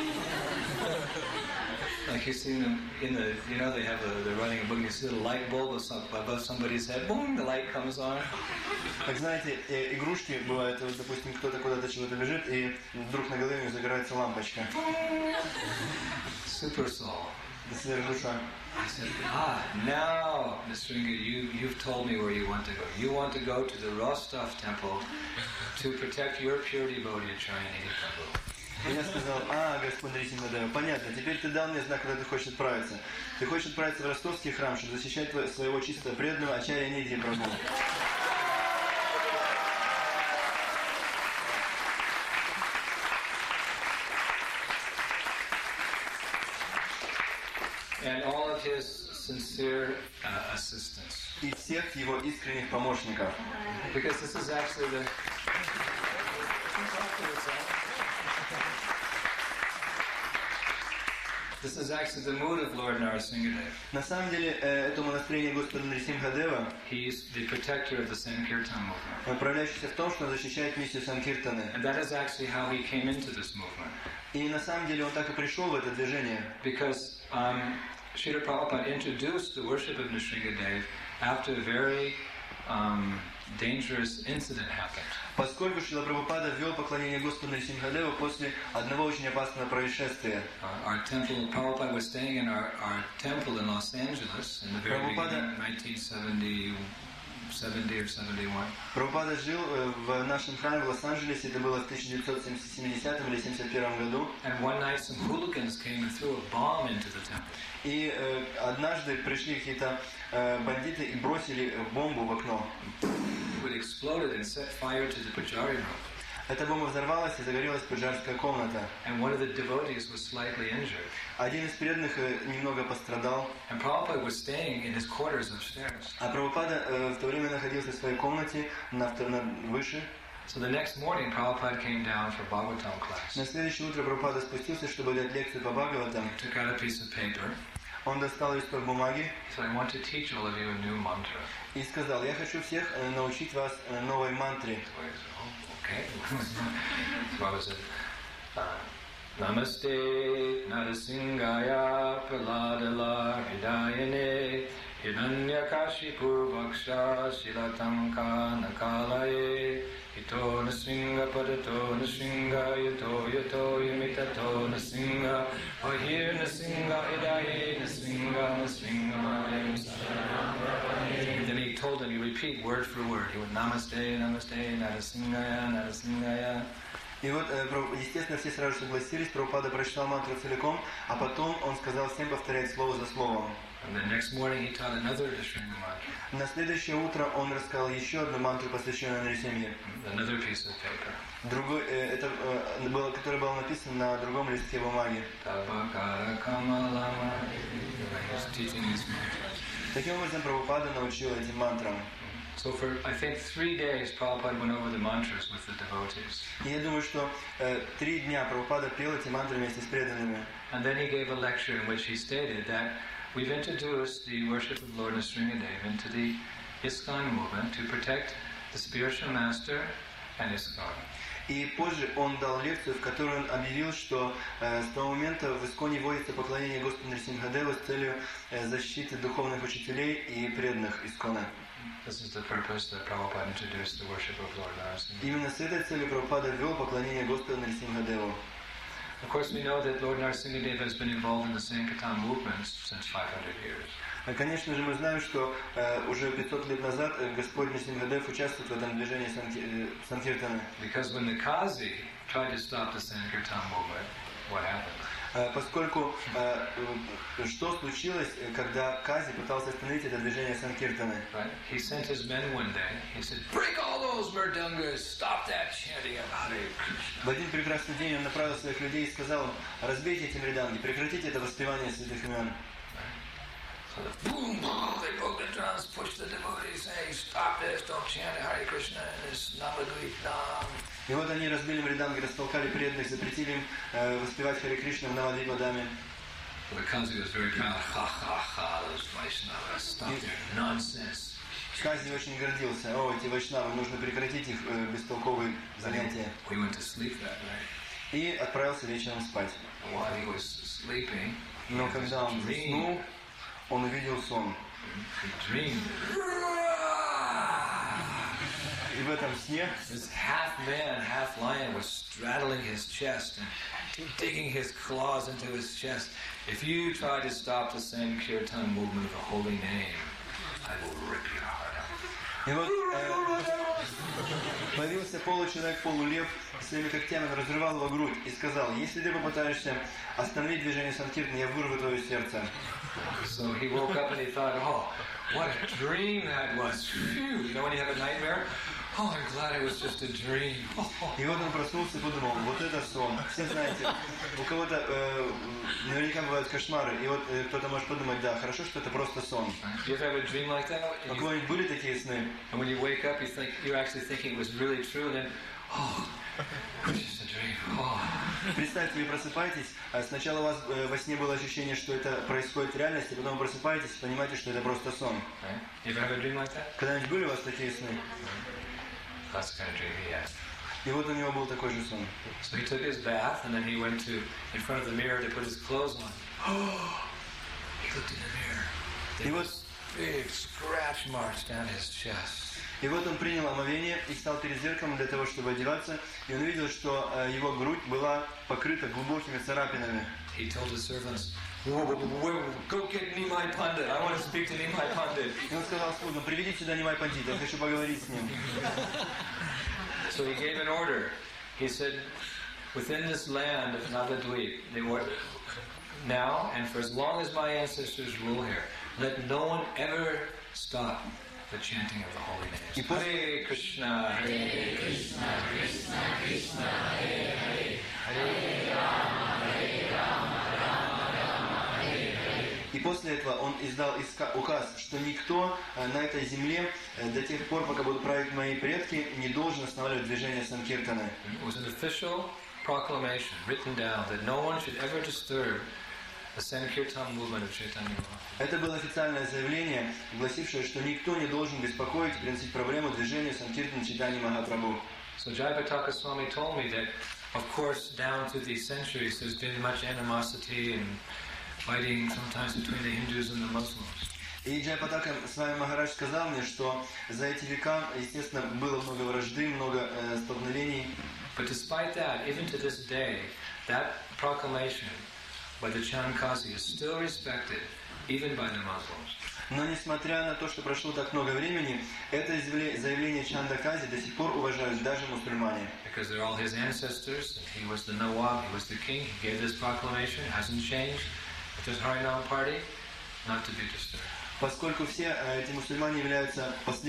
C: like you see them in the, you know, they're running a book, and you see the light bulb above somebody's head, boom, the light comes on.
A: Как знаете, игрушки бывают, вот, допустим, кто-то куда-то чего-то бежит, и вдруг на голове у него загорается лампочка.
C: Super soul.
A: Сверхдуша.
C: I said, now, Mr. Inga, you've told me where you want to go. You want to go to the Rostov temple to protect your pure devotee, Acharya Prabhu.
A: И я сказал, Господин Нрисимхадева, понятно, теперь ты дал мне знак, куда ты хочешь отправиться. Ты хочешь отправиться в ростовский храм, чтобы защищать своего чистого преданного Ачарья Нидхи Прабху.
C: And all of his sincere assistants.
A: И всех его искренних помощников.
C: Because this is actually the... This is actually the mood of Lord Narasimhadev.
A: На самом деле, этому настроению Господа Нрисимхадева,
C: He's the protector of the Sankirtan movement.
A: проявляющийся в том, что он защищает миссию Санкиртаны.
C: And that is actually how he came into this movement.
A: И на самом деле он так и пришел в это движение.
C: Because Srila Prabhupada introduced the worship of Nrsimhadev after a very dangerous incident happened.
A: Поскольку Шрила Прабхупада ввел поклонение Господу Нрисимхадеву после одного очень опасного происшествия.
C: Our temple, Prabhupada was staying in our temple in Los Angeles in the very beginning, 1970 or 71.
A: Прабхупада жил в нашем храме в Лос-Анджелесе, это было в 1970 или 71 году.
C: And one night some hooligans came and threw a bomb into the temple.
A: И однажды пришли какие-то бандиты и бросили бомбу в окно.
C: It exploded and set fire to the pujari room.
A: Эта бомба взорвалась и загорелась пуджарская комната.
C: And one of the devotees was slightly injured.
A: Один из преданных немного пострадал.
C: And Prabhupada was staying in his quarters upstairs.
A: А Прабхупада в то время находился в своей комнате выше.
C: So the next morning, Prabhupada came down for Bhagavatam class.
A: На следующее утро Прабхупада спустился, чтобы дать лекцию по Бхагаватам.
C: He took out a piece of paper.
A: Он достал листок бумаги.
C: So I want to teach all of you a new mantra.
A: И сказал, я хочу всех научить вас новой мантре.
C: Okay. So I was Namaste Narasingaya Praladala Hridayane Hiranyakashipu Bhaksha Shilatanka Nakalaye Ito Nasinga Padato Nasinga Yato Yato Yamitato Nasinga Ahir Nasinga Hidaye Nasinga Nasinga Madhim Saranam. Then he told them, you repeat word for word. He went Namaste, Namaste, Narasingaya, Narasingaya.
A: И вот, естественно, все сразу согласились, Прабхупада прочитал мантру целиком, а потом он сказал всем повторять слово за словом.
C: And the next morning he taught another Nrsimha mantra.
A: На следующее утро он рассказал еще одну мантру, посвященную Нрисимхе.
C: Another piece of paper.
A: Другой, это было, которое было написано на другом листке бумаги. Таким образом, Прабхупада научил этим мантрам.
C: So for, I think, 3 days, Prabhupada went over the mantras with the devotees.
A: И я думаю, что 3 дня Прабхупада пел эти мантры вместе с преданными.
C: And then he gave a lecture in which he stated that we've introduced the worship of Lord Nrsimhadev into the ISKCON movement to protect the spiritual master and ISKCON.
A: И позже он дал лекцию, в которой он объявил, что с того момента в Исконе вводится поклонение Господу Нрисимхадеву с целью защиты духовных учителей и преданных Искона.
C: This is the purpose that Prabhupada introduced the worship of Lord Narasimha.
A: Именно с этой целью Прабхупада ввел поклонение Господу Нрисимхадеву.
C: Of course, we know that Lord Narasimhadev has been involved in the Sankirtan movement since 500 years.
A: Конечно же, мы знаем, что уже 500 лет назад Господь Нрсимхадев участвует в этом движении Санкиртана.
C: Because when the Qazi tried to stop the Sankirtan movement, what happened?
A: Поскольку что случилось, когда Кази пытался остановить это движение Санкиртана?
C: Right? He sent his men one day. He said, "Break all those mridungas! Stop that chanting of Hare Krishna!"
A: В один прекрасный день он направил своих людей и сказал: разбейте эти мриданги, прекратите это воспевание святых имен.
C: So boom, they broke the drums, pushed the devotees, saying, "Stop this! Don't chant Hare Krishna in this Navadvip Dham."
A: И вот они разбили мриданги, растолкали преданных, запретили им воспевать Харе Кришна в Навадвипадаме.
C: The Qazi was very proud. Ha ha ha! Those Vaishnavas, stop their nonsense.
A: Кази очень гордился. О, эти вайшнавы, нужно прекратить их бестолковые занятия.
C: We went to sleep that night.
A: И отправился вечером спать.
C: While he was sleeping,
A: Но когда он заснул, он увидел сон.
C: he dreamed.
A: И в этом сне
C: This half man, half lion was straddling his chest and digging his claws into his chest. If you try to stop the Sankirtan movement of the holy name, I will rip your heart out.
A: И вот появился получеловек, полулев, своими когтями разрывал его грудь и сказал: если ты попытаешься остановить движение Санкиртана, я вырву твое сердце.
C: So he woke up and he thought, oh, what a dream that was. Phew. You know when you have a nightmare? Oh, I'm glad it was just a dream.
A: И вот он проснулся и подумал: вот это сон. Все знаете, у кого-то наверняка бывают кошмары, и вот кто-то может подумать: да, хорошо, что это просто сон.
C: You ever have a dream like that?
A: У кого-нибудь были такие сны?
C: And when you wake up, you're actually thinking it was really true, and then, oh, it was just a dream. Oh.
A: Представьте, вы просыпаетесь, а сначала у вас во сне было ощущение, что это происходит в реальности, потом вы просыпаетесь и понимаете, что это просто сон.
C: Right? You ever have a dream like that?
A: Когда-нибудь были у вас такие сны?
C: That's the kind of dream he had.
A: И вот у него был такой же сон.
C: So he took his bath, and then he went in front of the mirror to put his clothes on. Oh! He looked in the mirror. There was big scratch marks down his chest.
A: И вот он принял омовение и стал перед зеркалом для того, чтобы одеваться, и он увидел, что его грудь была покрыта глубокими царапинами.
C: He told his servants, go get Nimai Pandit. I want to speak to Nimai Pandit.
A: И он сказал слугам: приведите сюда Нимай Пандита, я хочу поговорить с ним.
C: So he gave an order. He said, within this land of Navadvip, they were now and for as long as my ancestors rule here, let no one ever stop the chanting of the holy names. Hare Krishna, Hare Krishna, Krishna Krishna, Hare Hare, Hare Rama, Hare Rama, Rama Rama, Hare Hare.
A: И после этого он издал указ, что никто на этой земле до тех пор, пока будут править мои предки, не должен останавливать движение Санкиртана.
C: It was an official proclamation written down that no one should ever disturb the Sankirtan movement of Chaitanya Mahaprabhu.
A: Это было официальное заявление, гласившее, что никто не должен беспокоить и приносить проблему движению Санкиртана Чайтаньи Махапрабху.
C: So Jayapataka Swami told me that, of course, down through these centuries, there's been much animosity and fighting sometimes between the Hindus and the Muslims.
A: И Джайапатака с вами Махарадж сказал мне, что за эти века, естественно, было много вражды, много столкновений.
C: But despite that, even to this day, that proclamation by the Chand Kazi is still respected, even by the Muslims.
A: Но несмотря на то, что прошло так много времени, это заявление Чанда Кази до сих пор уважают даже мусульмане.
C: Because they're all his ancestors, and he was the Nawab, he was the king, he gave this proclamation, it hasn't changed. If there's Harinam party, not to be disturbed.
A: Поскольку все эти мусульмане являются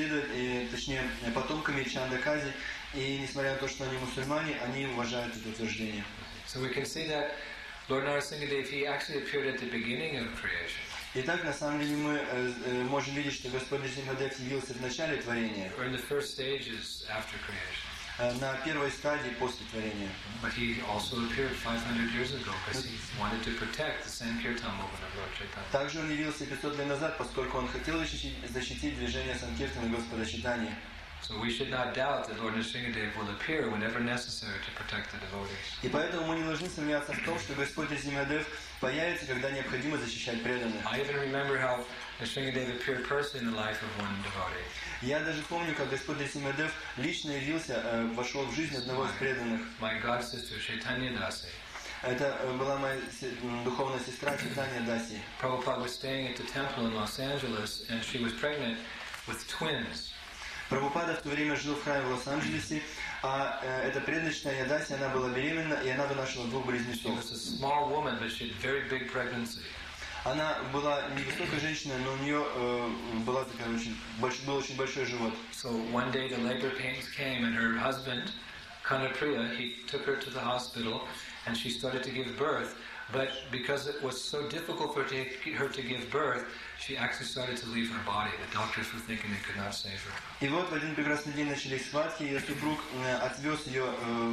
A: точнее, потомками Чанда Кази, и несмотря на то, что они мусульмане, они уважают это утверждение.
C: So we can see that Lord Narasimhadev, he actually appeared at the beginning of creation.
A: Итак, на самом деле мы можем видеть, что Господь Нрсимхадев явился в начале творения,
C: Or in the first stages after creation.
A: на первой стадии после творения.
C: But he also appeared 500 years ago because he wanted to protect the Sankirtan movement of Lord Chaitanya.
A: Также он явился 500 лет назад, поскольку он хотел защитить движение Санкиртана Господа Чайтаньи.
C: So we should not doubt that Lord Nrsimhadev will appear whenever necessary to protect the devotees.
A: И поэтому мы не должны сомневаться в том, что Господь Нрсимхадев появится, когда необходимо защищать преданных.
C: I even remember how Nrsimhadev appeared personally in the life of one devotee.
A: Я даже помню, как Господь Нрсимхадев лично явился, вошел в жизнь одного из преданных.
C: My god sister Chaitanya Dasi.
A: Это была моя духовная сестра Чайтанья Даси.
C: Prabhupada was staying at the temple in Los Angeles, and she was pregnant with twins.
A: Прабхупада в то время жил в храме в Лос-Анджелесе, а эта преданная Даси, она была беременна, и она вынашивала двух
C: She
A: близнецов.
C: was a small woman, but she had very big pregnancy.
A: Она была невысокая женщина, но у нее была такая был очень большой живот.
C: So one day the labor pains came, and her husband, Kanapriya, he took her to the hospital, and she started to give birth. But because it was so difficult for her to give birth, she actually started to leave her body. The doctors were thinking they could not save her.
A: И вот в один прекрасный день начались схватки, ее супруг отвез ее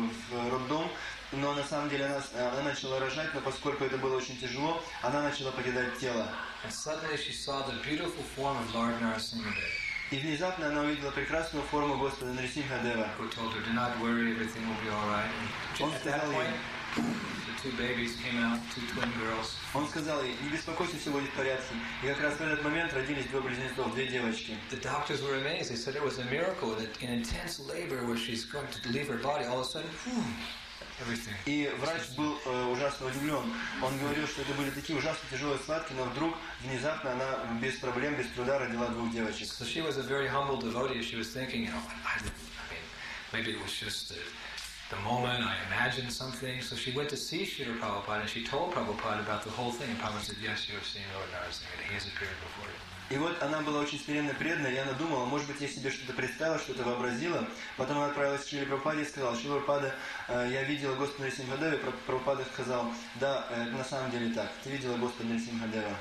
A: в роддом, но на самом деле она начала рожать, но поскольку это было очень тяжело, она начала покидать тело.
C: And suddenly she saw the beautiful form of Lord Narasimhadev,
A: И внезапно она увидела прекрасную форму Господа Нарисимхадева.
C: who told her, "Do not worry, everything will be all right."
A: Он
C: And at that
A: сказал
C: point,
A: ей,
C: the two babies came out, two twin girls.
A: он сказал ей, не беспокойся, все будет в порядке. И как раз в этот момент родились двое близнецов, две девочки.
C: The doctors were amazed. They said it was a miracle that in intense labor, where she's going to leave her body, all of a sudden, everything.
A: И врач был ужасно удивлен. Он говорил, что это были такие ужасно тяжелые схватки, но вдруг, внезапно, она без проблем, без труда родила двух девочек.
C: So she was a very humble devotee. She was thinking, I mean, maybe it was just the moment I imagined something. So she went to see Srila Prabhupada, and she told Prabhupada about the whole thing. And Prabhupada said, "Yes, you have seen Lord Narasimha. He has appeared before you."
A: И вот она была очень смиренно преданна, и она думала, может быть, я себе что-то представила, что-то вообразила. Потом она отправилась к Шриле Прабхупаде и сказала, Шрила Прабхупада, я видела Господа Нарисимхадева, и Прабхупада сказал, да, это на самом деле так, ты видела Господа Нарисимхадева.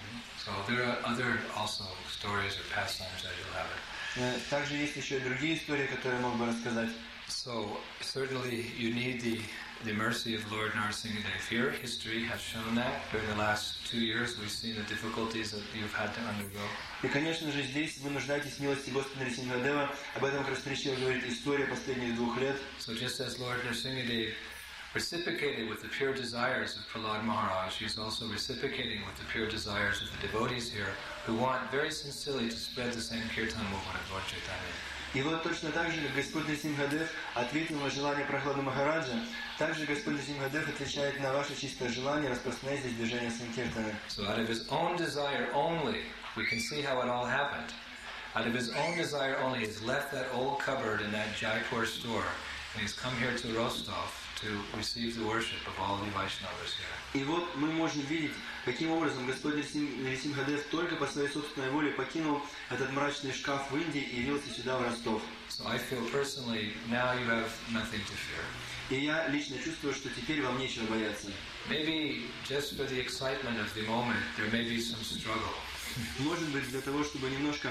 C: So there are other also stories or pastimes that you'll have it.
A: Также есть еще и другие истории, которые я мог бы рассказать.
C: So certainly you need the mercy of Lord Narasimhadev here. History has shown that. During the last 2 years, we've seen the difficulties that you've had to undergo.
A: И, конечно же, здесь вы нуждаетесь в милости Господа Нарисимхадева. Об этом красноречиво говорит история последних 2 лет.
C: So just as Lord Narasimhadev reciprocated with the pure desires of Prahlad Maharaj, he is also reciprocating with the pure desires of the devotees here who want very sincerely to spread the same kirtan movement of Lord Chaitanya.
A: И вот точно так же, как Господь Нарисимхадев ответил на желание Прахлады Махараджа, также Господь Нарисимхадев отвечает на ваше чистое желание распространять здесь движение Санкиртаны.
C: So out of his own desire only, we can see how it all happened. Out of his own desire only, he's left that old cupboard in that Jaipur store, and he's come here to Rostov to receive the worship of all the Vaishnavas here.
A: И вот мы можем видеть, каким образом Господь Нарисимхадев только по своей собственной воле покинул этот мрачный шкаф в Индии и явился сюда, в Ростов.
C: So I feel personally, now you have nothing to fear.
A: И я лично чувствую, что теперь вам нечего бояться.
C: Maybe just for the excitement of the moment, there may be some struggle.
A: Может быть, для того, чтобы немножко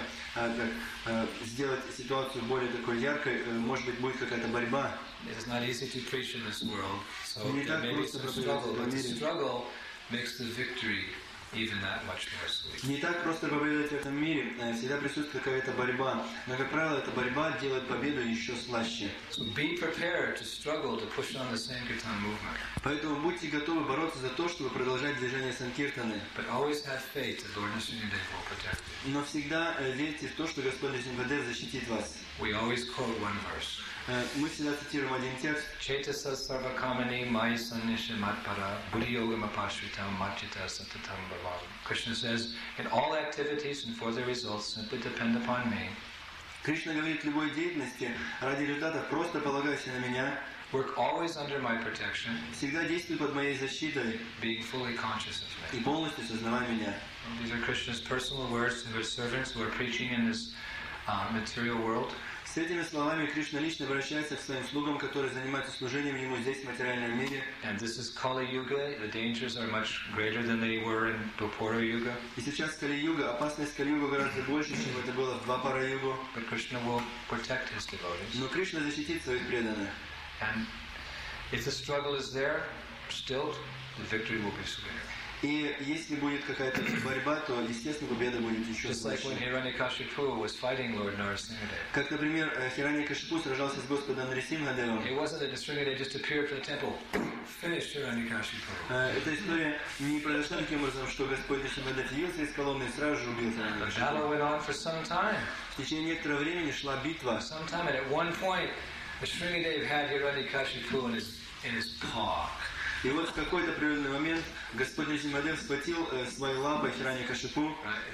A: сделать ситуацию более такой яркой, может быть, будет какая-то борьба.
C: It is not easy to preach in this world, so there may be some struggle, but the struggle makes the victory even that much more sweet.
A: Не так просто проповедовать в этом мире, всегда присутствует какая-то борьба, но, как правило, эта борьба делает победу еще слаще.
C: So be prepared to struggle to push on the Sankirtan movement.
A: Поэтому будьте готовы бороться за то, чтобы продолжать движение Санкиртаны.
C: But always have faith that Lord Narasimhadev will protect you.
A: Но всегда верьте в то, что Господь Нарисимхадев защитит вас.
C: We always quote one verse.
A: Мы всегда цитируем один текст.
C: Chaitasa sarvakamani mai sannisha matpara buddhi yoga mapashritam machita satatam bhavam. Krishna says, in all activities and for their results simply depend upon me.
A: Кришна говорит, в любой деятельности ради результатов просто полагайся на меня.
C: Work always under my protection,
A: Всегда действуй под моей защитой
C: being fully conscious of me.
A: и полностью сознавай меня.
C: These are Krishna's personal words to his servants who are preaching in this material world.
A: С этими словами Кришна лично обращается к своим слугам, которые занимаются служением Ему здесь, в материальном мире.
C: And this is Kali Yuga. The dangers are much greater than they were in Dwapara Yuga.
A: И сейчас Кали-юга, опасность Кали-юга гораздо больше, чем это было в Двапара-югу.
C: But Krishna will protect his devotees.
A: Но Кришна защитит своих преданных.
C: And if the struggle is there, still, the victory will be sweeter.
A: И если будет какая-то борьба, то, естественно, победа будет еще
C: Just like when
A: слаще.
C: Hiranyakashipu was fighting Lord Narasimhadev.
A: Как, например, Хираньякашипу сражался с Господом Нарисимхадевом.
C: It wasn't that Narasimhadev just appeared from the temple, finished Hiranyakashipu.
A: Эта история не произошла таким образом, что Господь Нарисимхадев явился из колонны и сразу же убил
C: The
A: Хираньякашипу.
C: battle went on for some time.
A: В течение некоторого времени шла битва.
C: And at one point, Narasimhadev had Hiranyakashipu in his paw.
A: И вот в какой-то определенный момент Господь Нрисимхадев схватил своей лапой Хираньякашипу.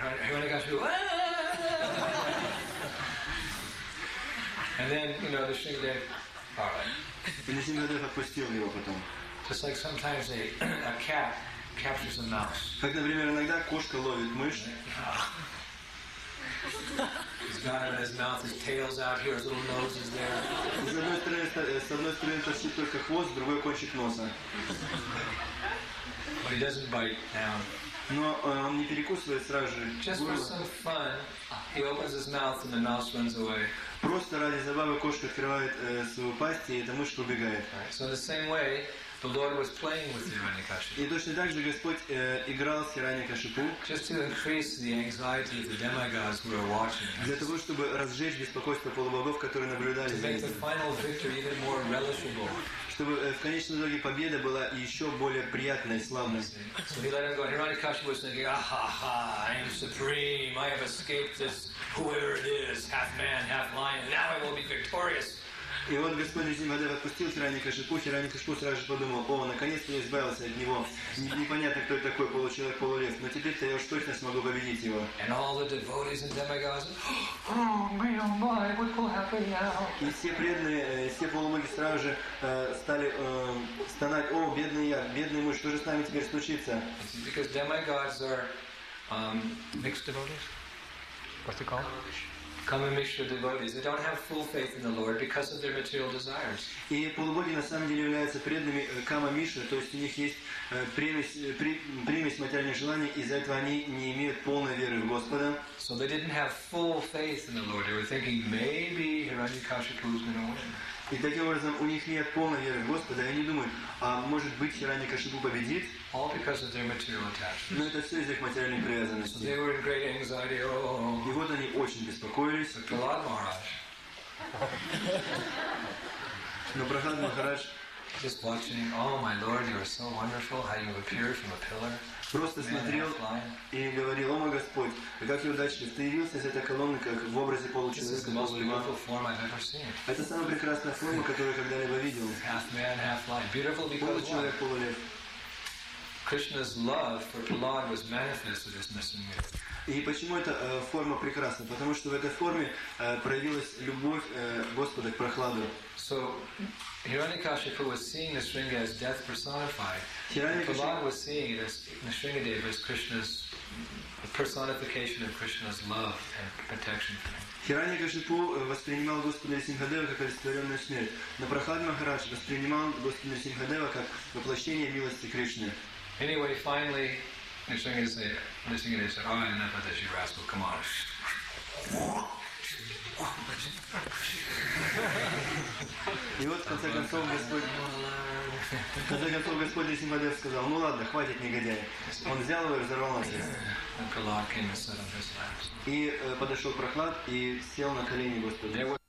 B: And then, the Shringadev, all right.
A: И Нрисимхадев отпустил его потом.
B: Just like sometimes a cat captures a mouse.
A: Как, например, иногда кошка ловит мышь.
B: He's got him in his mouth, his tail's out here, his little nose is there.
A: С одной стороны торчит только хвост, с другой кончик носа.
B: But he doesn't bite down.
A: Но он не перекусывает сразу же.
B: Just for some fun, he opens his mouth and the mouse runs away.
A: Просто ради забавы кошка открывает свою пасть, и эта мышка убегает.
B: So in the same way, the Lord was playing with Hiranyakashipu.
A: И точно так же Господь играл с Хираньякашипу.
B: Just to increase the anxiety of the demigods who were watching.
A: Для того, чтобы разжечь беспокойство полубогов, которые наблюдали
B: To
A: за
B: make the
A: этим.
B: final victory even more relishable.
A: Чтобы в конечном итоге победа была еще более приятной, славной.
B: So he let him go. Hiranyakashipu was thinking, ah ha ha, I am supreme. I have escaped this, whoever it is, half man, half lion. Now I will be victorious.
A: И вот Господь Нрисимхадев отпустил Хираньякашипу. Хираньякашипу сразу же подумал: о, наконец-то я избавился от него. Непонятно, кто это такой, получеловек, полулев. Но теперь-то я уж точно смогу победить его.
B: And all the devotees and demigods, oh my, what will happen now?
A: И все преданные, все полубоги сразу же стали стонать: о, бедный я, бедный муж, что же с нами теперь случится?
B: Because demigods are mixed devotees? What's it called? Kama Mishra devotees. They don't have full faith in the Lord because of their material desires.
A: И полубоги на самом деле являются преданными Кама Мишры, то есть у них есть примесь материальных желаний, из-за этого они не имеют полной веры в Господа.
B: So they didn't have full faith in the Lord. They were thinking maybe Hiranyakashipu is going to win.
A: И таким образом у них нет полной веры в Господа, и они думают: а может быть Хираньякашипу победит?
B: All because of their material attachment.
A: Но это все из их материальной
B: So
A: привязанности.
B: they were in great anxiety. Oh,
A: И вот они очень беспокоились.
B: but Prahlad Maharaj
A: Но Прахлад Махарадж
B: just watching. Oh my Lord, you are so wonderful. How you appeared from a pillar.
A: просто смотрел и говорил: о мой Господь, как я удачлив, ты явился из этой колонны, как в образе
B: This is
A: получеловека,
B: the most
A: полульва.
B: beautiful form I've ever seen.
A: Это самая прекрасная форма, которую я когда-либо видел.
B: Half man, half lion. Beautiful because why?
A: Получеловек, полулев.
B: Krishna's love for Prahlad was manifested as Nrsimha.
A: И почему эта форма прекрасна? Потому что в этой форме проявилась любовь Господа к Прохладу.
B: So Hiranyakashipu was seeing Nrsimha as death personified.
A: Hiranyakashipu-
B: Prahlad was seeing it as Nrsimhadev as Krishna's personification of Krishna's love and protection for him.
A: Хираньякашипу воспринимал Господа Нрисимхадева как олицетворенную смерть, но Прохлад Махарадж воспринимал Господа Нрисимхадева как воплощение милости Кришны.
B: Anyway, finally, Nrsimhadev said, oh, enough of this, you rascal, come on.
A: И вот в конце концов Господь Нрисимхадев сказал: ну ладно, хватит, негодяй. Он взял его и разорвал на части.
B: And Prahlad came and sat on his lap.
A: И подошел Прохлад и сел на колени Господа.